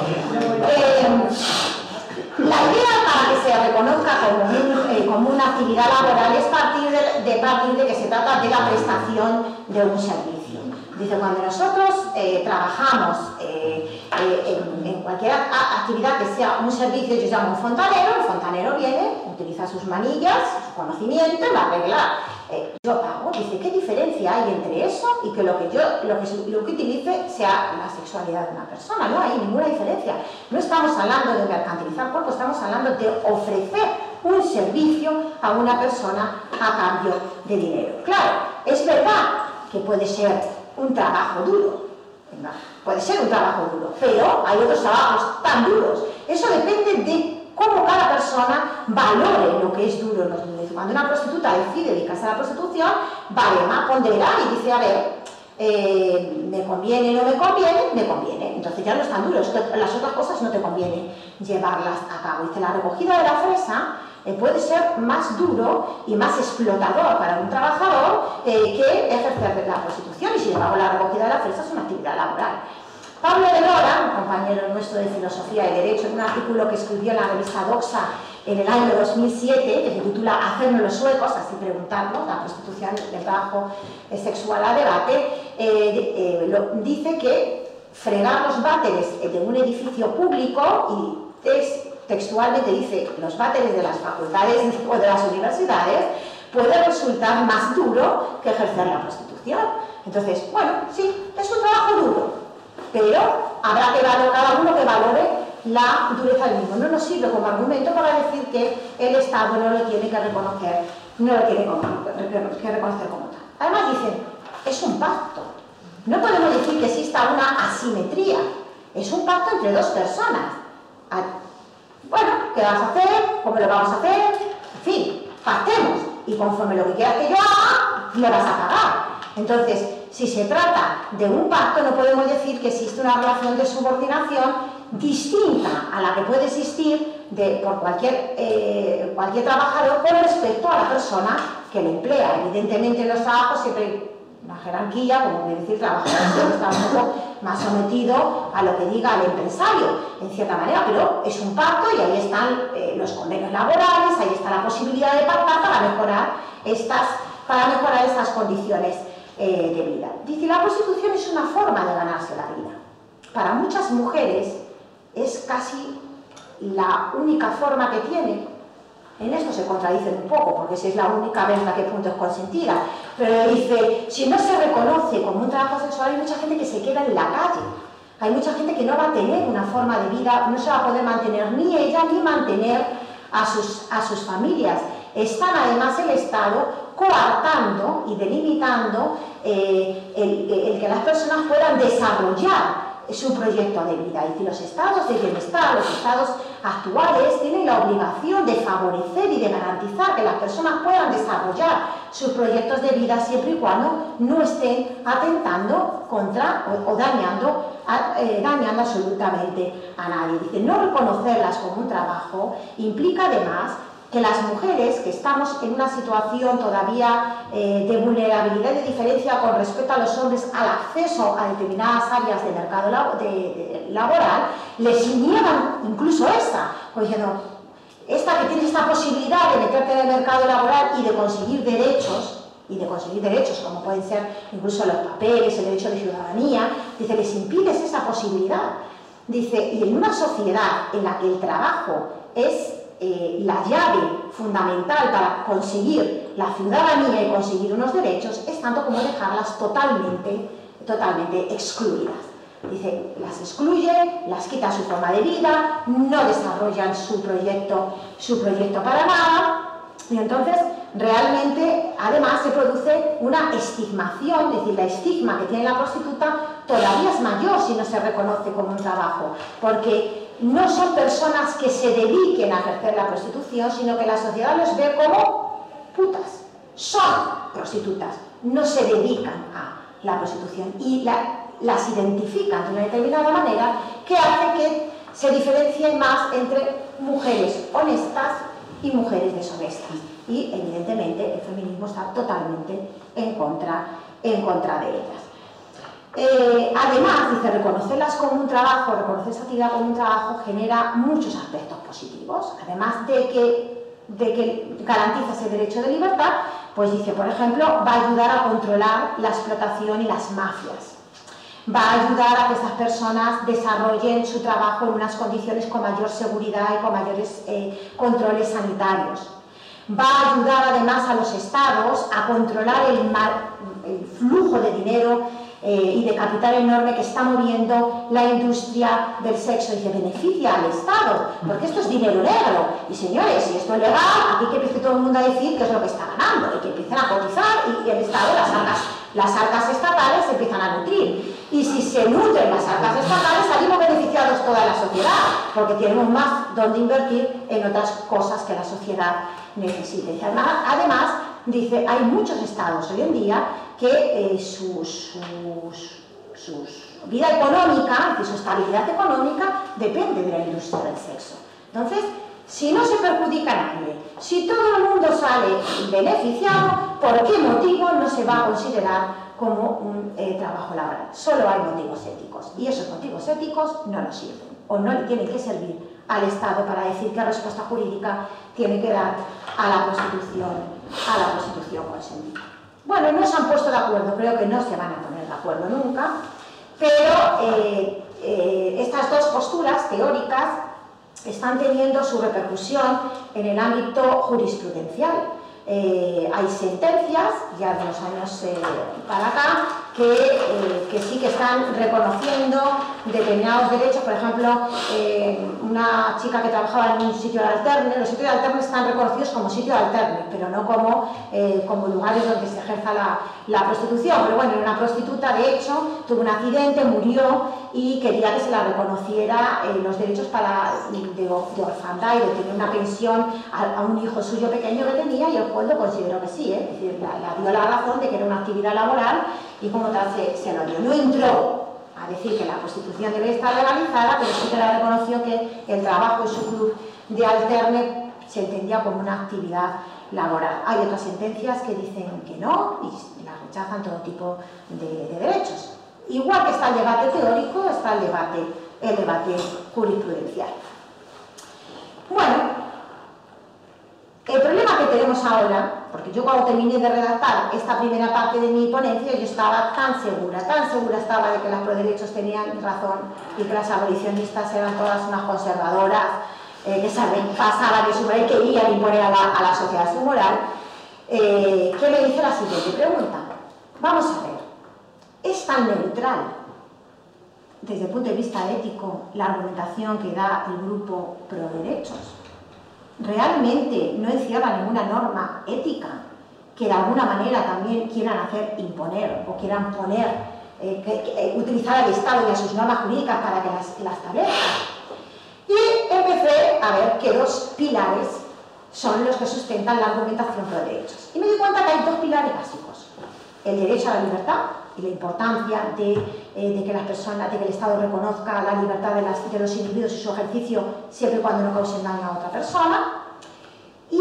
la idea para que se reconozca como una actividad laboral es partir de que se trata de la prestación de un servicio. Dice, cuando nosotros trabajamos en cualquier actividad que sea un servicio, yo llamo un fontanero, el fontanero viene, utiliza sus manillas, su conocimiento y va a arreglar. Yo pago, dice, ¿qué diferencia hay entre eso y que lo que utilice sea la sexualidad de una persona? No hay ninguna diferencia. No estamos hablando de mercantilizar cuerpo, estamos hablando de ofrecer un servicio a una persona a cambio de dinero. Claro, es verdad que puede ser un trabajo duro, pero hay otros trabajos tan duros. Eso depende de cómo cada persona valore lo que es duro. Cuando una prostituta decide dedicarse a la prostitución, barema, pondera y dice, a ver, me conviene, no me conviene, me conviene. Entonces ya no es tan duro, las otras cosas no te conviene llevarlas a cabo. Dice, la recogida de la fresa puede ser más duro y más explotador para un trabajador que ejercer la prostitución, y sin embargo la recogida de la fresa es una actividad laboral. Pablo de Lora, un compañero nuestro de Filosofía y Derecho, en un artículo que escribió en la revista Doxa en el año 2007, que se titula Hacernos los suecos, así preguntarnos, la prostitución del trabajo sexual a debate, dice que fregar los váteres de un edificio público, y textualmente dice los váteres de las facultades o de las universidades, puede resultar más duro que ejercer la prostitución. Entonces, bueno, sí, es un trabajo duro, pero habrá que valorar, cada uno que valore la dureza del mismo. No nos sirve como argumento para decir que el Estado no lo tiene que reconocer, como tal. Además dicen, es un pacto. No podemos decir que exista una asimetría. Es un pacto entre dos personas. Bueno, ¿qué vas a hacer? ¿Cómo lo vamos a hacer? En fin, pactemos. Y conforme lo que quieras que yo haga, me vas a pagar. Entonces, si se trata de un pacto, no podemos decir que existe una relación de subordinación distinta a la que puede existir por cualquier trabajador con respecto a la persona que le emplea. Evidentemente, en los trabajos siempre hay una jerarquía, como decir, el trabajador está un poco más sometido a lo que diga el empresario, en cierta manera, pero es un pacto y ahí están los convenios laborales, ahí está la posibilidad de pactar para mejorar estas condiciones de vida. Dice, la prostitución es una forma de ganarse la vida. Para muchas mujeres es casi la única forma que tienen. En esto se contradicen un poco, porque si es la única, vez hasta qué punto es consentida. Pero dice, si no se reconoce como un trabajo sexual, hay mucha gente que se queda en la calle. Hay mucha gente que no va a tener una forma de vida, no se va a poder mantener ni ella ni mantener a sus familias. Están además el Estado coartando y delimitando el que las personas puedan desarrollar su proyecto de vida. Y los estados de bienestar, los estados actuales, tienen la obligación de favorecer y de garantizar que las personas puedan desarrollar sus proyectos de vida siempre y cuando no estén atentando contra o dañando absolutamente a nadie. Dice, no reconocerlas como un trabajo implica además que las mujeres que estamos en una situación todavía de vulnerabilidad y de diferencia con respecto a los hombres al acceso a determinadas áreas del mercado laboral, les niegan incluso esa, pues diciendo, esta que tiene esta posibilidad de meterte en el mercado laboral y de conseguir derechos, como pueden ser incluso los papeles, el derecho de ciudadanía, dice, les impides esa posibilidad. Dice, y en una sociedad en la que el trabajo es la llave fundamental para conseguir la ciudadanía y conseguir unos derechos, es tanto como dejarlas totalmente excluidas. Dice, las excluye, las quita su forma de vida, no desarrollan su proyecto para nada, y entonces realmente además se produce una estigmación, es decir, la estigma que tiene la prostituta todavía es mayor si no se reconoce como un trabajo, porque no son personas que se dediquen a ejercer la prostitución, sino que la sociedad los ve como putas, son prostitutas, no se dedican a la prostitución y las identifican de una determinada manera que hace que se diferencie más entre mujeres honestas y mujeres deshonestas. Y evidentemente el feminismo está totalmente en contra de ellas. Además, dice, reconocerlas como un trabajo, reconocer esa actividad como un trabajo genera muchos aspectos positivos, además de que garantiza ese derecho de libertad, pues dice, por ejemplo, va a ayudar a controlar la explotación y las mafias, va a ayudar a que estas personas desarrollen su trabajo en unas condiciones con mayor seguridad y con mayores controles sanitarios, va a ayudar además a los estados a controlar el flujo de dinero y de capital enorme que está moviendo la industria del sexo y que beneficia al Estado, porque esto es dinero negro. Y señores, si esto es legal, aquí que empiece todo el mundo a decir qué es lo que está ganando y que empiecen a cotizar y el Estado, las arcas estatales se empiezan a nutrir. Y si se nutren las arcas estatales, salimos beneficiados toda la sociedad, porque tenemos más donde invertir en otras cosas que la sociedad necesita. Además, dice, hay muchos estados hoy en día que su vida económica, su estabilidad económica depende de la industria del sexo. Entonces, si no se perjudica a nadie, si todo el mundo sale beneficiado, ¿por qué motivo no se va a considerar como un trabajo laboral? Solo hay motivos éticos, y esos motivos éticos no nos sirven, o no le tienen que servir al Estado para decir qué respuesta jurídica tiene que dar a la prostitución consentida. Bueno, no se han puesto de acuerdo, creo que no se van a poner de acuerdo nunca, pero estas dos posturas teóricas están teniendo su repercusión en el ámbito jurisprudencial. Hay sentencias, ya de los años para acá, que sí que están reconociendo determinados derechos. Por ejemplo, una chica que trabajaba en un sitio de alterne, los sitios de alterne están reconocidos como sitio de alterne, pero no como lugares donde se ejerza la prostitución. Pero bueno, era una prostituta, de hecho, tuvo un accidente, murió y quería que se la reconociera los derechos de orfandad y de tener una pensión a un hijo suyo pequeño que tenía, y el juez lo consideró que sí, es decir, la dio la razón de que era una actividad laboral y como tal se lo dio. No entró a decir que la prostitución debe estar legalizada, pero sí que la reconoció que el trabajo en su club de alterne se entendía como una actividad laboral. Hay otras sentencias que dicen que no y las rechazan todo tipo de derechos. Igual que está el debate teórico, está el debate jurisprudencial. Bueno, el problema que tenemos ahora, porque yo cuando terminé de redactar esta primera parte de mi ponencia, yo estaba tan segura estaba de que las proderechos tenían razón y que las abolicionistas eran todas unas conservadoras que pasaban de su moral y querían imponer a la sociedad su moral, que me hice la siguiente pregunta. Vamos a ver, ¿es tan neutral desde el punto de vista ético, la argumentación que da el grupo pro derechos realmente no encierra ninguna norma ética que de alguna manera también quieran hacer imponer o quieran poner, utilizar al Estado y a sus normas jurídicas para que las establezcan. Y empecé a ver que dos pilares son los que sustentan la argumentación pro derechos. Y me di cuenta que hay dos pilares básicos: el derecho a la libertad y la importancia de que las personas, de que el Estado reconozca la libertad de los individuos y su ejercicio siempre y cuando no causen daño a otra persona, y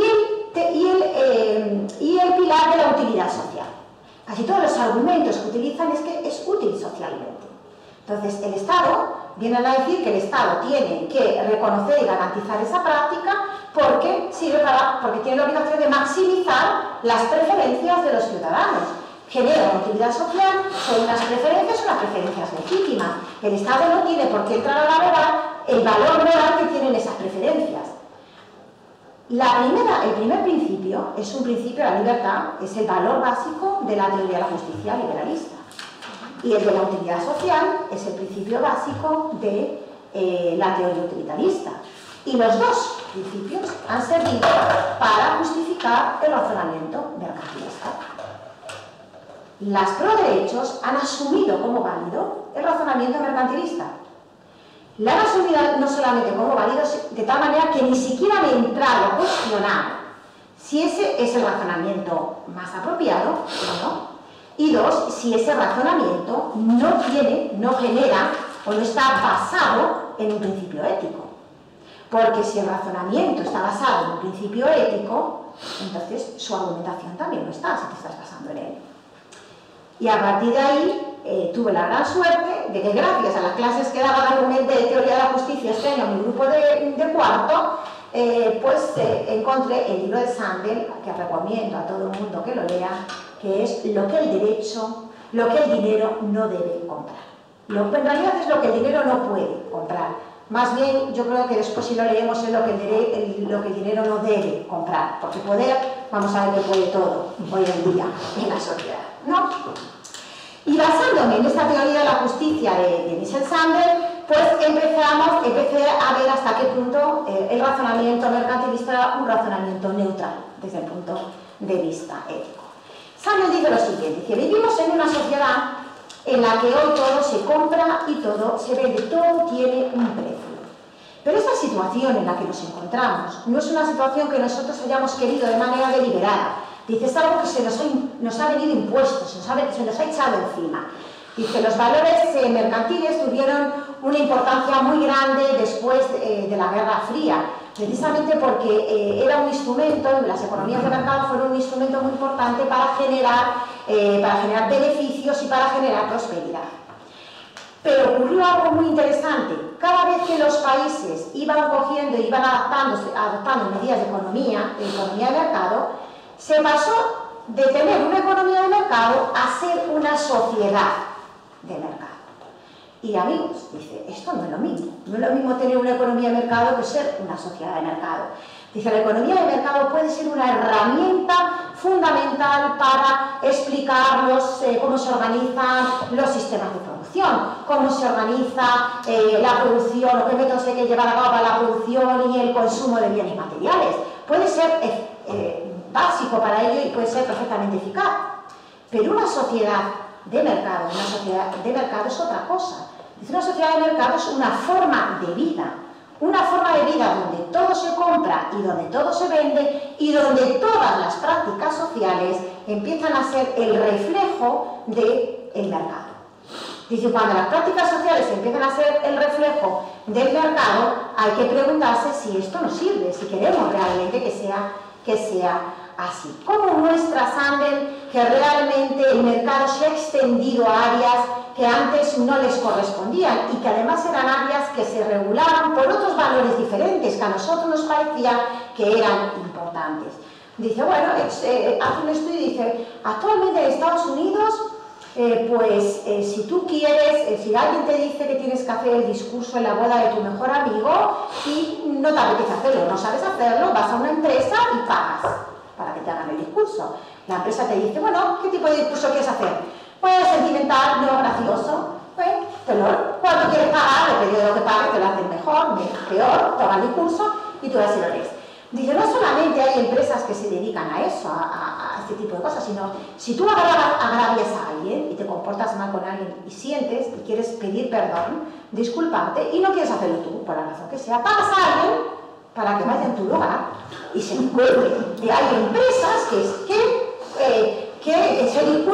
el pilar de la utilidad social. Casi todos los argumentos que utilizan es que es útil socialmente. Entonces, el Estado, vienen a decir que el Estado tiene que reconocer y garantizar esa práctica porque tiene la obligación de maximizar las preferencias de los ciudadanos. Genera una utilidad social, son unas preferencias legítimas. El Estado no tiene por qué entrar a valorar el valor moral que tienen esas preferencias. El primer principio es un principio de la libertad, es el valor básico de la teoría de la justicia liberalista. Y el de la utilidad social es el principio básico de la teoría utilitarista. Y los dos principios han servido para justificar el razonamiento mercantilista. Las pro-derechos han asumido como válido el razonamiento mercantilista. La han asumido no solamente como válido, de tal manera que ni siquiera han entrado a cuestionar si ese es el razonamiento más apropiado o no. Y dos, si ese razonamiento no genera o no está basado en un principio ético. Porque si el razonamiento está basado en un principio ético, entonces su argumentación también lo está, si te estás basando en él. Y a partir de ahí tuve la gran suerte de que gracias a las clases que daba de teoría de la justicia este año en mi grupo de cuarto, encontré el libro de Sandel, que recomiendo a todo el mundo que lo lea, que es lo que el dinero no debe comprar. En realidad es lo que el dinero no puede comprar. Más bien, yo creo que después si lo leemos es lo que el dinero no debe comprar, porque poder, vamos a ver que puede todo hoy en día en la sociedad, ¿no? Y basándome en esta teoría de la justicia de Michel Sandel, pues empecé a ver hasta qué punto el razonamiento mercantilista era un razonamiento neutral desde el punto de vista ético. Sandel dice lo siguiente, que vivimos en una sociedad en la que hoy todo se compra y todo se vende, todo tiene un precio. Pero esta situación en la que nos encontramos no es una situación que nosotros hayamos querido de manera deliberada. Dice, es algo que se nos ha venido impuesto, se nos ha echado encima. Dice, los valores mercantiles tuvieron una importancia muy grande después de la Guerra Fría, precisamente porque era un instrumento, las economías de mercado fueron un instrumento muy importante para generar beneficios y para generar prosperidad. Pero ocurrió algo muy interesante. Cada vez que los países iban cogiendo y iban adoptando medidas de economía de mercado, se pasó de tener una economía de mercado a ser una sociedad de mercado. Y amigos, dice, esto no es lo mismo. No es lo mismo tener una economía de mercado que ser una sociedad de mercado. Dice, la economía de mercado puede ser una herramienta fundamental para explicar cómo se organizan los sistemas de producción, cómo se organiza la producción, o qué métodos hay que llevar a cabo para la producción y el consumo de bienes materiales. Puede ser básico para ello y puede ser perfectamente eficaz. Pero una sociedad de mercado es otra cosa. Dice, una sociedad de mercado es una forma de vida donde todo se compra y donde todo se vende y donde todas las prácticas sociales empiezan a ser el reflejo del mercado. Dice, cuando las prácticas sociales empiezan a ser el reflejo del mercado, hay que preguntarse si esto nos sirve, si queremos realmente que sea así. ¿Cómo muestra Sandel que realmente el mercado se ha extendido a áreas que antes no les correspondían y que además eran áreas que se regulaban por otros valores diferentes que a nosotros nos parecía que eran importantes? Dice, bueno, hace un estudio y dice, actualmente en Estados Unidos, si tú quieres, si alguien te dice que tienes que hacer el discurso en la boda de tu mejor amigo y no te apetece hacerlo, no sabes hacerlo, vas a una empresa y pagas para que te hagan el discurso. La empresa te dice, bueno, ¿qué tipo de discurso quieres hacer? Pues sentimental, no gracioso. Pues te lo cuando quieres pagar, dependiendo de lo que pagues, te lo hacen mejor, peor, toma el discurso y tú así lo lees. Dice, no solamente hay empresas que se dedican a eso, a este tipo de cosas, sino si tú agravias a alguien y te comportas mal con alguien y sientes y quieres pedir perdón, disculparte y no quieres hacerlo tú, por la razón que sea, pagas a alguien para que vaya en tu lugar y se disculpe. Y hay empresas que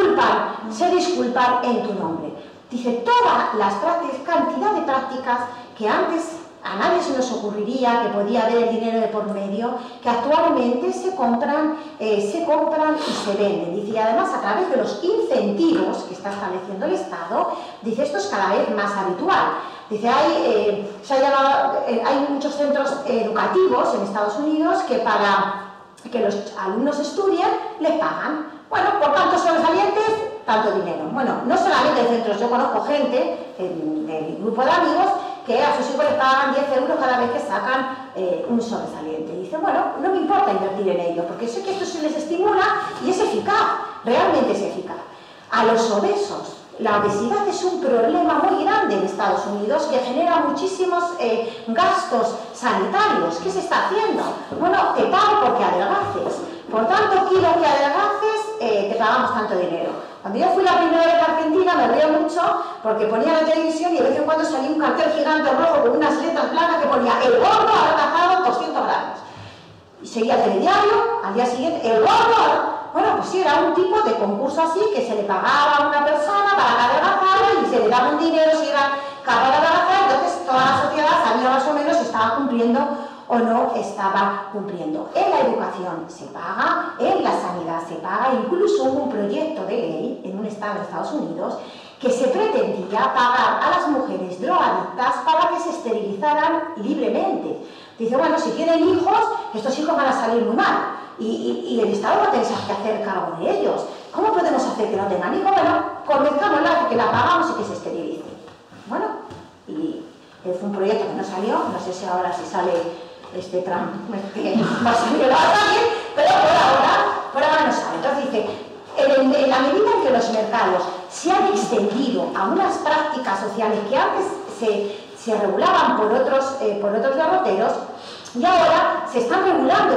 se disculpan en tu nombre. Dice, todas las cantidad de prácticas que antes a nadie se nos ocurriría que podía haber el dinero de por medio, que actualmente se compran y se venden. Dice, y además a través de los incentivos que está estableciendo el Estado, dice, esto es cada vez más habitual. Dice, hay muchos centros educativos en Estados Unidos que para que los alumnos estudien les pagan. Bueno, por tantos sobresalientes, tanto dinero. Bueno, no solamente en centros, yo conozco gente del grupo de amigos que a sus hijos les pagan 10 euros cada vez que sacan un sobresaliente. Y dicen, bueno, no me importa invertir en ello, porque sé que esto se les estimula y es eficaz, realmente es eficaz. A los obesos, la obesidad es un problema muy grande en Estados Unidos que genera muchísimos gastos sanitarios. ¿Qué se está haciendo? Bueno, te pago porque adelgaces. Por tanto kilos que adelgaces, te pagamos tanto dinero. Cuando yo fui la primera vez a Argentina me reía mucho porque ponía la televisión y de vez en cuando salía un cartel gigante rojo con unas letras blancas que ponía el gordo ha adelgazado 200 gramos. Y seguía el telediario, al día siguiente, el gordo. Bueno, pues sí, era un tipo de concurso así que se le pagaba a una persona para que adelgazara y se le daba un dinero si era capaz de adelgazar. Entonces toda la sociedad sabía más o menos si estaba cumpliendo o no estaba cumpliendo. En la educación se paga, en la sanidad se paga, incluso hubo un proyecto de ley en un estado de Estados Unidos que se pretendía pagar a las mujeres drogadictas para que se esterilizaran libremente. Dice, bueno, si tienen hijos, estos hijos van a salir muy mal y el Estado va a tener que hacer cargo de ellos. ¿Cómo podemos hacer que no tengan hijos? Bueno, convenzámosla de que la pagamos y que se esterilicen. Bueno, y fue un proyecto que no salió, no sé si ahora si sale Trump va a salir, pero por ahora no sale. Entonces dice, en la medida en que los mercados se han extendido a unas prácticas sociales que antes se regulaban por otros derroteros y ahora se están regulando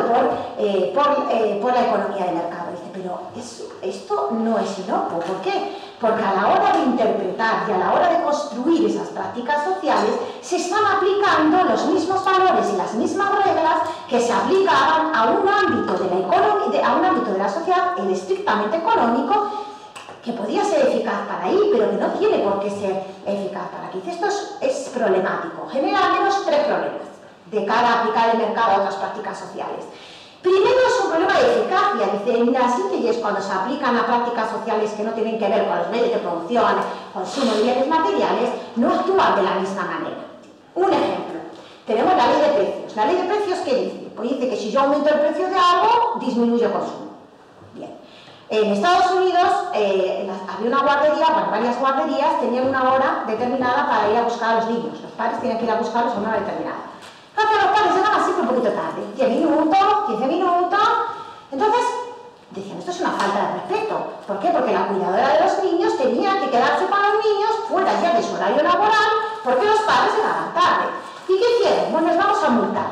por la economía de mercado. Dice, pero esto no es inocuo. ¿Por qué? Porque a la hora de interpretar y a la hora de construir esas prácticas sociales se están aplicando los mismos valores y las mismas reglas que se aplicaban a un ámbito de la economía, a un ámbito de la sociedad, el estrictamente económico, que podía ser eficaz para ahí, pero que no tiene por qué ser eficaz para aquí. Esto es problemático, genera al menos 3 problemas de cara a aplicar el mercado a otras prácticas sociales. Primero es un problema de eficacia. Dice, las leyes cuando se aplican a prácticas sociales que no tienen que ver con los medios de producción, consumo de bienes materiales, no actúan de la misma manera. Un ejemplo, tenemos la ley de precios. ¿La ley de precios qué dice? Pues dice que si yo aumento el precio de algo, disminuye el consumo. Bien. En Estados Unidos había una guardería, bueno, varias guarderías tenían una hora determinada para ir a buscar a los niños. Los padres tenían que ir a buscarlos a una hora determinada. Entonces los padres llegaban siempre un poquito tarde, 10 minutos, 15 minutos. Entonces decían, esto es una falta de respeto. ¿Por qué? Porque la cuidadora de los niños tenía que quedarse con los niños fuera ya de su horario laboral porque los padres llegaban tarde. ¿Y qué hicieron? Bueno, les vamos a multar.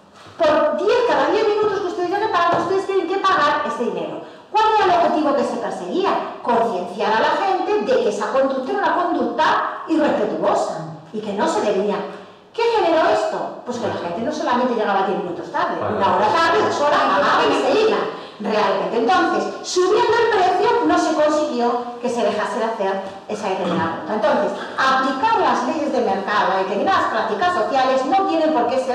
Por cada 10 minutos que ustedes llegan tarde, ustedes tienen que pagar ese dinero. ¿Cuál era el objetivo que se perseguía? Concienciar a la gente de que esa conducta era una conducta irrespetuosa y que no se debía. ¿Qué generó esto? Pues que la gente no solamente llegaba 10 minutos tarde, una hora tarde, 2 horas, pagaba y se iba. Realmente. Entonces, subiendo el precio, no se consiguió que se dejase de hacer esa determinada ruta. Entonces, aplicar las leyes de mercado a determinadas prácticas sociales no tienen por qué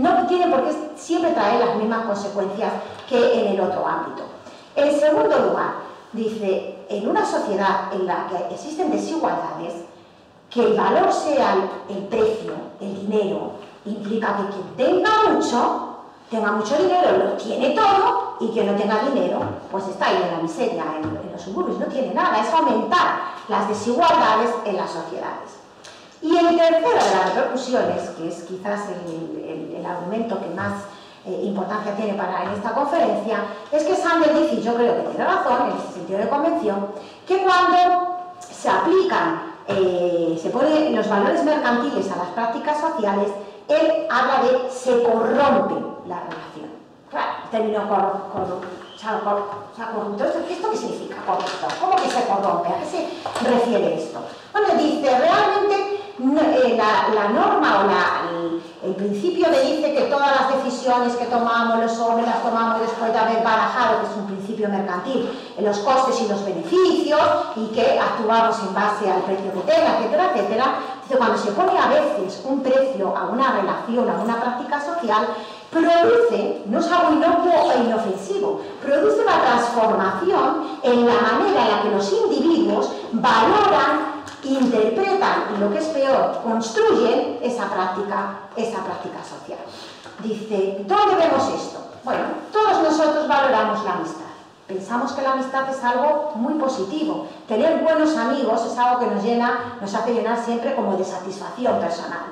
siempre traer las mismas consecuencias que en el otro ámbito. En segundo lugar, dice, en una sociedad en la que existen desigualdades, que el valor sea el precio, el dinero, implica que quien tenga mucho dinero, lo tiene todo, y quien no tenga dinero, pues está ahí en la miseria, en los suburbios, no tiene nada. Es aumentar las desigualdades en las sociedades. Y el tercero de las repercusiones, que es quizás el argumento que más importancia tiene en esta conferencia, es que Sanders dice, y yo creo que tiene razón en este sentido de convención, que cuando se aplican se pone los valores mercantiles a las prácticas sociales, él habla de se corrompe la relación. Claro, el término corrupto. ¿Esto qué significa corrupto? ¿Cómo que se corrompe? ¿A qué se refiere esto? Bueno, dice, realmente la norma o el principio le dice que todas las decisiones que tomamos los hombres las tomamos después de haber barajado, que es un principio mercantil, en los costes y los beneficios, y que actuamos en base al precio que tenga, etcétera, etcétera. Dice, cuando se pone a veces un precio a una relación, a una práctica social, produce, no es algo inocuo e inofensivo, produce una transformación en la manera en la que los individuos valoran, interpretan y, lo que es peor, construyen esa práctica social. Dice, ¿dónde vemos esto? Bueno, todos nosotros valoramos la amistad. Pensamos que la amistad es algo muy positivo. Tener buenos amigos es algo que nos hace llenar siempre como de satisfacción personal.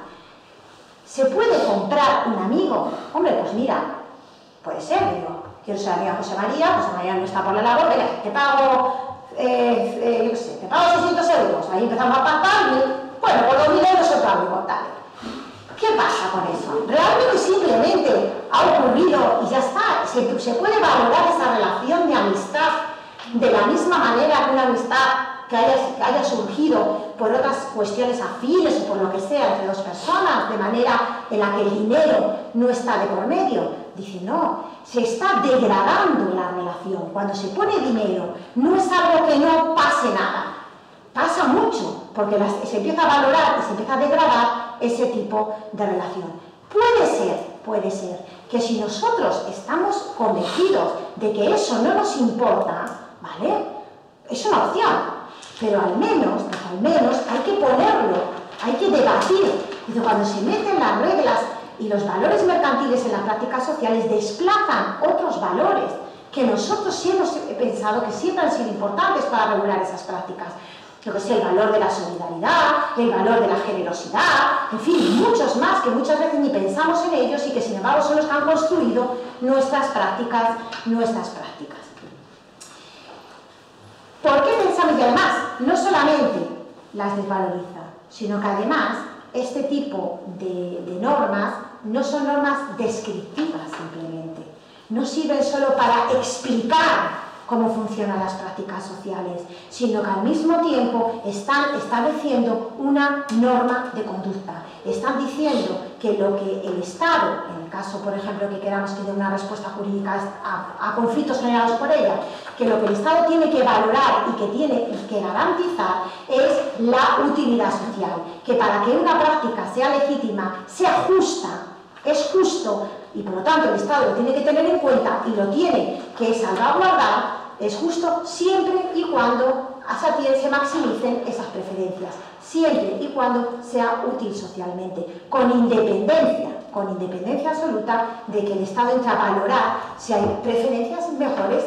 ¿Se puede comprar un amigo? Hombre, pues mira, puede ser, digo, quiero ser amiga de José María no está por la labor, venga, te pago, yo qué sé, te pago 600 euros, ahí empezamos a pactar y, bueno, por 2.000 euros el pago y contable. ¿Qué pasa con eso? Realmente simplemente ha ocurrido y ya está, se puede valorar esa relación de amistad de la misma manera que una amistad que haya surgido por otras cuestiones afines o por lo que sea entre dos personas, de manera en la que el dinero no está de por medio. Dice, no, se está degradando la relación. Cuando se pone dinero, no es algo que no pase nada. Pasa mucho, porque se empieza a valorar y se empieza a degradar ese tipo de relación. Puede ser que si nosotros estamos convencidos de que eso no nos importa, ¿vale? Es una opción. Pero al menos hay que ponerlo, hay que debatir. Dice, cuando se meten las reglas y los valores mercantiles en las prácticas sociales, desplazan otros valores que nosotros sí hemos pensado que siempre han sido importantes para regular esas prácticas. Yo que sé, el valor de la solidaridad, el valor de la generosidad, en fin, muchos más que muchas veces ni pensamos en ellos y que sin embargo son los que han construido nuestras prácticas. ¿Por qué pensamos? Y además, no solamente las desvaloriza, sino que además este tipo de normas no son normas descriptivas simplemente, no sirven solo para explicar cómo funcionan las prácticas sociales, sino que al mismo tiempo están estableciendo una norma de conducta. Están diciendo que lo que el Estado, en el caso, por ejemplo, que queramos que dé una respuesta jurídica a conflictos generados por ella, que lo que el Estado tiene que valorar y que tiene que garantizar es la utilidad social, que para que una práctica sea legítima, sea justa, es justo, y por lo tanto el Estado lo tiene que tener en cuenta y lo tiene que salvaguardar, es justo siempre y cuando se maximicen esas preferencias, siempre y cuando sea útil socialmente, con independencia absoluta de que el Estado entre a valorar si hay preferencias mejores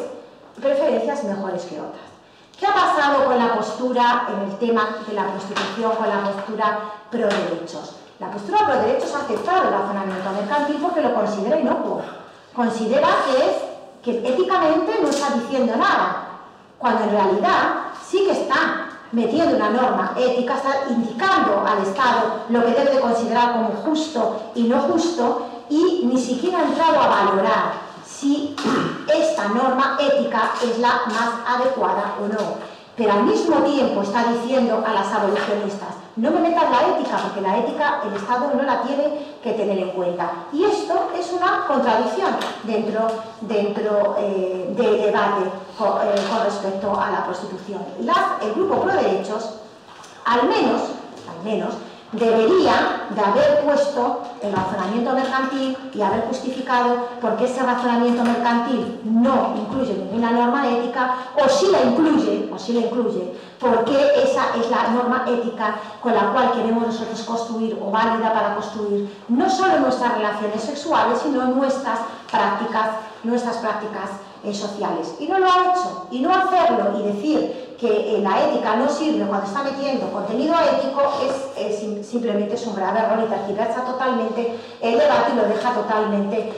que otras. ¿Qué ha pasado con la postura en el tema de la prostitución, con la postura pro derechos? La postura pro derechos ha aceptado el razonamiento mercantil porque lo considera inocuo. Considera que éticamente no está diciendo nada, cuando en realidad sí que está metiendo una norma ética, está indicando al Estado lo que debe de considerar como justo y no justo, y ni siquiera ha entrado a valorar si esta norma ética es la más adecuada o no. Pero al mismo tiempo está diciendo a las abolicionistas, no me metan la ética, porque la ética el Estado no la tiene que tener en cuenta. Y esto es una contradicción dentro del debate con respecto a la prostitución. El grupo pro derechos, al menos, debería de haber puesto el razonamiento mercantil y haber justificado por qué ese razonamiento mercantil no incluye ninguna norma ética, o si la incluye, porque esa es la norma ética con la cual queremos nosotros construir, o válida para construir, no solo nuestras relaciones sexuales, sino nuestras prácticas sociales. Y no lo ha hecho. Y no hacerlo y decir que la ética no sirve cuando está metiendo contenido ético simplemente es un grave error y tergiversa totalmente el debate y lo deja totalmente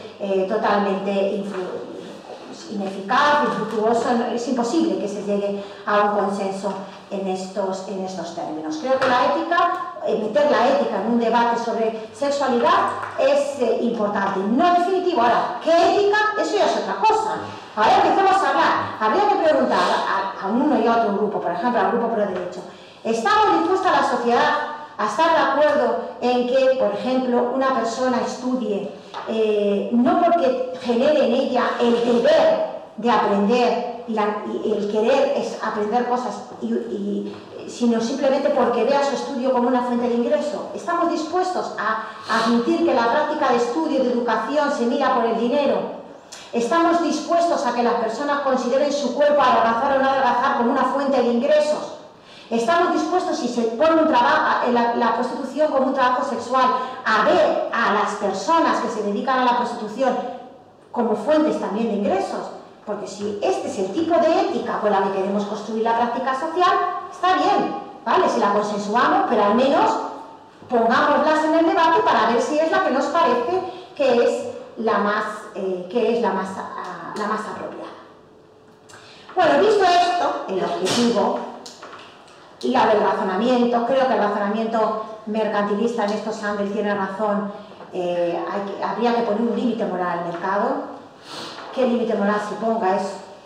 ineficaz, infructuoso. Es imposible que se llegue a un consenso en estos términos. Creo que la ética, meter la ética en un debate sobre sexualidad es importante, no definitivo. Ahora, ¿qué ética? Eso ya es otra cosa. Ahora empezamos a hablar. Habría que preguntar a uno y a otro grupo, por ejemplo, al grupo pro derecho, ¿estamos dispuestos a la sociedad a estar de acuerdo en que, por ejemplo, una persona estudie, no porque genere en ella el deber de aprender y el querer es aprender cosas, sino simplemente porque vea su estudio como una fuente de ingreso? ¿Estamos dispuestos a admitir que la práctica de estudio y de educación se mira por el dinero? ¿Estamos dispuestos a que las personas consideren su cuerpo adelgazar o no adelgazar como una fuente de ingresos? ¿Estamos dispuestos, si se pone la prostitución como un trabajo sexual, a ver a las personas que se dedican a la prostitución como fuentes también de ingresos? Porque si este es el tipo de ética con la que queremos construir la práctica social, está bien, ¿vale? Si la consensuamos, pero al menos pongámoslas en el debate para ver si es la que nos parece que es la más apropiada. Bueno, visto esto, el objetivo y la del razonamiento, creo que el razonamiento mercantilista en esto Sandel tiene razón, habría que poner un límite moral al mercado. Qué límite moral se ponga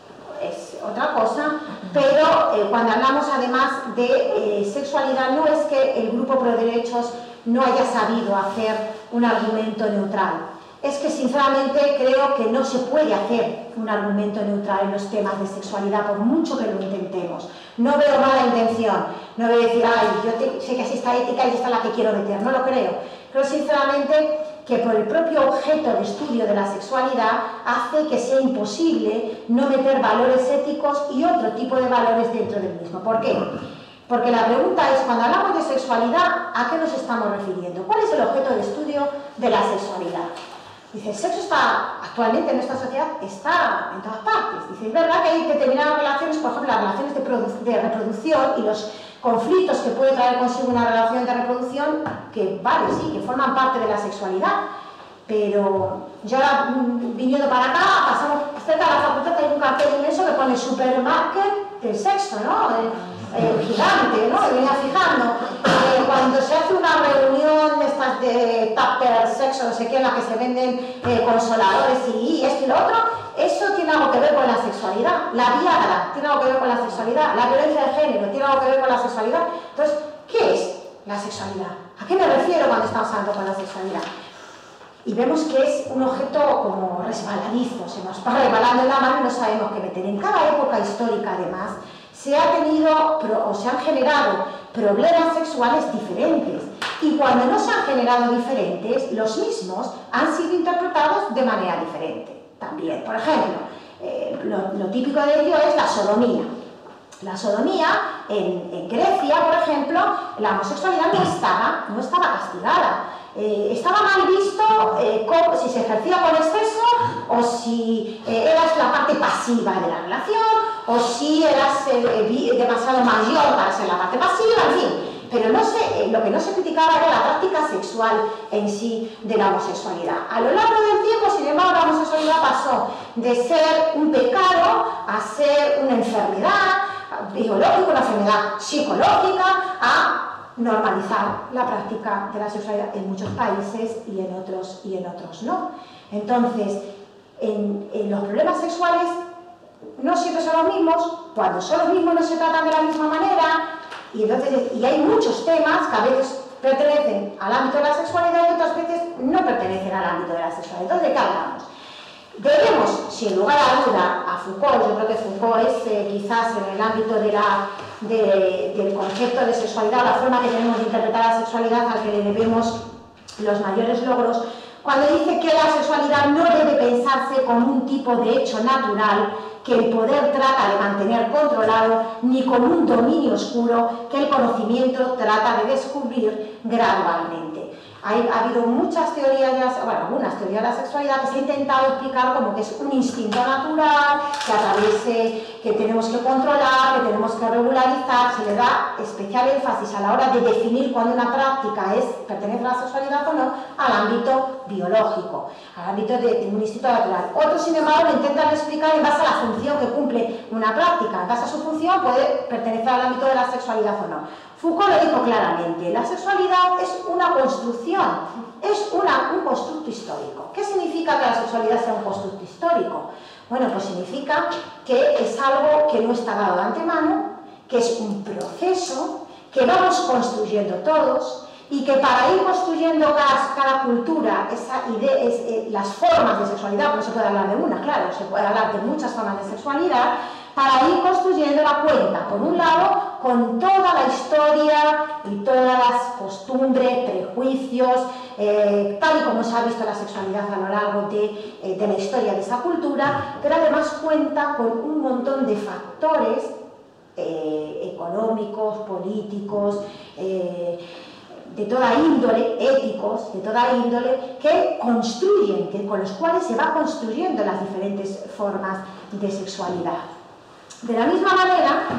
es otra cosa, pero cuando hablamos además de sexualidad, no es que el grupo pro derechos no haya sabido hacer un argumento neutral. Es que sinceramente creo que no se puede hacer un argumento neutral en los temas de sexualidad, por mucho que lo intentemos. No veo mala intención, no voy a decir, ay, yo sé que así está ética y esta es la que quiero meter, no lo creo. Creo sinceramente que por el propio objeto de estudio de la sexualidad hace que sea imposible no meter valores éticos y otro tipo de valores dentro del mismo. ¿Por qué? Porque la pregunta es, cuando hablamos de sexualidad, ¿a qué nos estamos refiriendo? ¿Cuál es el objeto de estudio de la sexualidad? Dice, el sexo está, actualmente en nuestra sociedad, está en todas partes. Dice, es verdad que hay determinadas relaciones, por ejemplo, las relaciones de reproducción y los conflictos que puede traer consigo una relación de reproducción, que vale, sí, que forman parte de la sexualidad. Pero yo ahora, viniendo para acá, pasamos cerca de la facultad, hay un cartel inmenso que pone supermarket del sexo, ¿no? Gigante, ¿no? Y venía fijando. Cuando se hace una reunión de estas de tupper, sexo, no sé qué, en la que se venden consoladores y esto y lo otro, eso tiene algo que ver con la sexualidad. La Viagra tiene algo que ver con la sexualidad. La violencia de género tiene algo que ver con la sexualidad. Entonces, ¿qué es la sexualidad? ¿A qué me refiero cuando estamos hablando con la sexualidad? Y vemos que es un objeto como resbaladizo, se nos va resbalando en la mano y no sabemos qué meter. En cada época histórica, además, se han generado problemas sexuales diferentes. Y cuando no se han generado diferentes, los mismos han sido interpretados de manera diferente también. Por ejemplo, lo típico de ello es la sodomía. La sodomía, en Grecia, por ejemplo, la homosexualidad no estaba castigada. Estaba mal visto si se ejercía con exceso o si eras la parte pasiva de la relación o si eras demasiado mayor para ser la parte pasiva, en fin. Pero lo que no se criticaba era la práctica sexual en sí de la homosexualidad. A lo largo del tiempo, sin embargo, la homosexualidad pasó de ser un pecado a ser una enfermedad biológica, una enfermedad psicológica, a normalizar la práctica de la sexualidad en muchos países y en otros no. Entonces, en los problemas sexuales no siempre son los mismos, cuando son los mismos no se tratan de la misma manera, y hay muchos temas que a veces pertenecen al ámbito de la sexualidad y otras veces no pertenecen al ámbito de la sexualidad. Entonces, ¿de qué hablamos? Debemos, sin lugar a duda, a Foucault, yo creo que Foucault es quizás en el ámbito del concepto de sexualidad, la forma que tenemos de interpretar la sexualidad al que le debemos los mayores logros, cuando dice que la sexualidad no debe pensarse como un tipo de hecho natural que el poder trata de mantener controlado, ni como un dominio oscuro que el conocimiento trata de descubrir gradualmente. Ha habido muchas teorías, algunas teorías de la sexualidad que se ha intentado explicar como que es un instinto natural, que tenemos que controlar, que tenemos que regularizar. Se le da especial énfasis a la hora de definir cuando una práctica pertenece a la sexualidad o no, al ámbito biológico, al ámbito de un instinto natural. Otros, sin embargo, lo intentan explicar en base a la función función que cumple una práctica, en base a su función puede pertenecer al ámbito de la sexualidad o no. Foucault lo dijo claramente, la sexualidad es una construcción, es un constructo histórico. ¿Qué significa que la sexualidad sea un constructo histórico? Bueno, pues significa que es algo que no está dado de antemano, que es un proceso que vamos construyendo todos y que para ir construyendo cada cultura las formas de sexualidad, no se puede hablar de una, claro, se puede hablar de muchas formas de sexualidad, para ir construyendo la cuenta, por un lado, con toda la historia y todas las costumbres, prejuicios, tal y como se ha visto la sexualidad a lo largo de la historia de esa cultura, pero además cuenta con un montón de factores económicos, políticos, de toda índole, éticos, de toda índole, que construyen, con los cuales se va construyendo las diferentes formas de sexualidad. De la misma manera,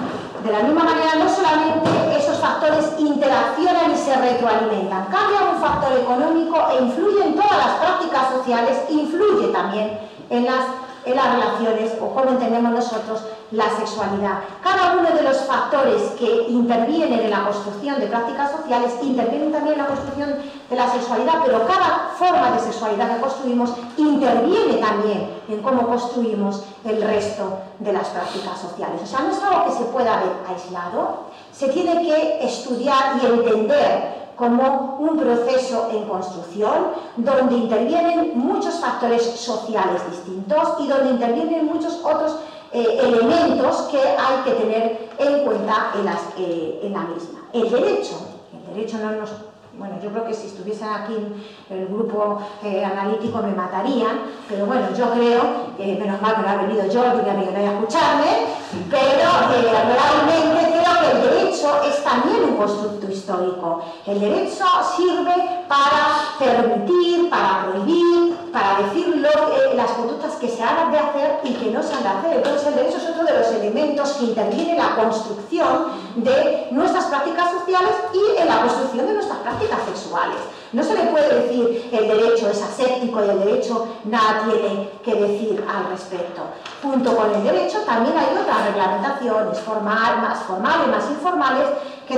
no solamente esos factores interaccionan y se retroalimentan, cambia un factor económico e influye en todas las prácticas sociales, influye también en las relaciones o cómo entendemos nosotros la sexualidad. Cada uno de los factores que intervienen en la construcción de prácticas sociales intervienen también en la construcción de la sexualidad, pero cada forma de sexualidad que construimos interviene también en cómo construimos el resto de las prácticas sociales. O sea, no es algo que se pueda ver aislado, se tiene que estudiar y entender como un proceso en construcción donde intervienen muchos factores sociales distintos y donde intervienen muchos otros elementos que hay que tener en cuenta en la misma. El derecho no nos... Bueno, yo creo que si estuviesen aquí en el grupo analítico me matarían, pero bueno, yo creo, menos mal que no ha venido Jordi, que me vaya a escucharme, pero realmente creo que el derecho es también un constructo histórico. El derecho sirve para permitir, para prohibir, para decir las conductas que se han de hacer y que no se han de hacer. Entonces el derecho es otro de los elementos que interviene en la construcción de nuestras prácticas sociales y en la construcción de nuestras prácticas sexuales. No se le puede decir el derecho es aséptico y el derecho nada tiene que decir al respecto. Junto con el derecho también hay otras reglamentaciones más formales, más informales, que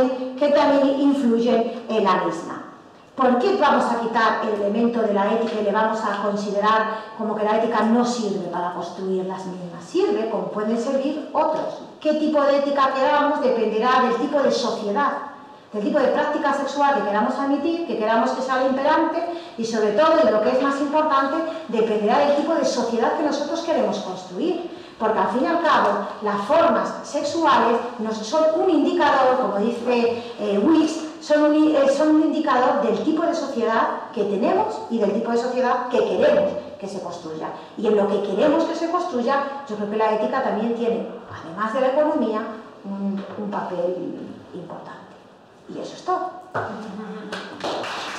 también influyen en la misma. ¿Por qué vamos a quitar el elemento de la ética y le vamos a considerar como que la ética no sirve para construir las mismas? Sirve como pueden servir otros. ¿Qué tipo de ética queramos? Dependerá del tipo de sociedad, del tipo de práctica sexual que queramos admitir, que queramos que sea la imperante y sobre todo, y lo que es más importante, dependerá del tipo de sociedad que nosotros queremos construir. Porque al fin y al cabo, las formas sexuales son un indicador, como dice Wicks, son un indicador del tipo de sociedad que tenemos y del tipo de sociedad que queremos que se construya. Y en lo que queremos que se construya, yo creo que la ética también tiene, además de la economía, un papel importante. Y eso es todo.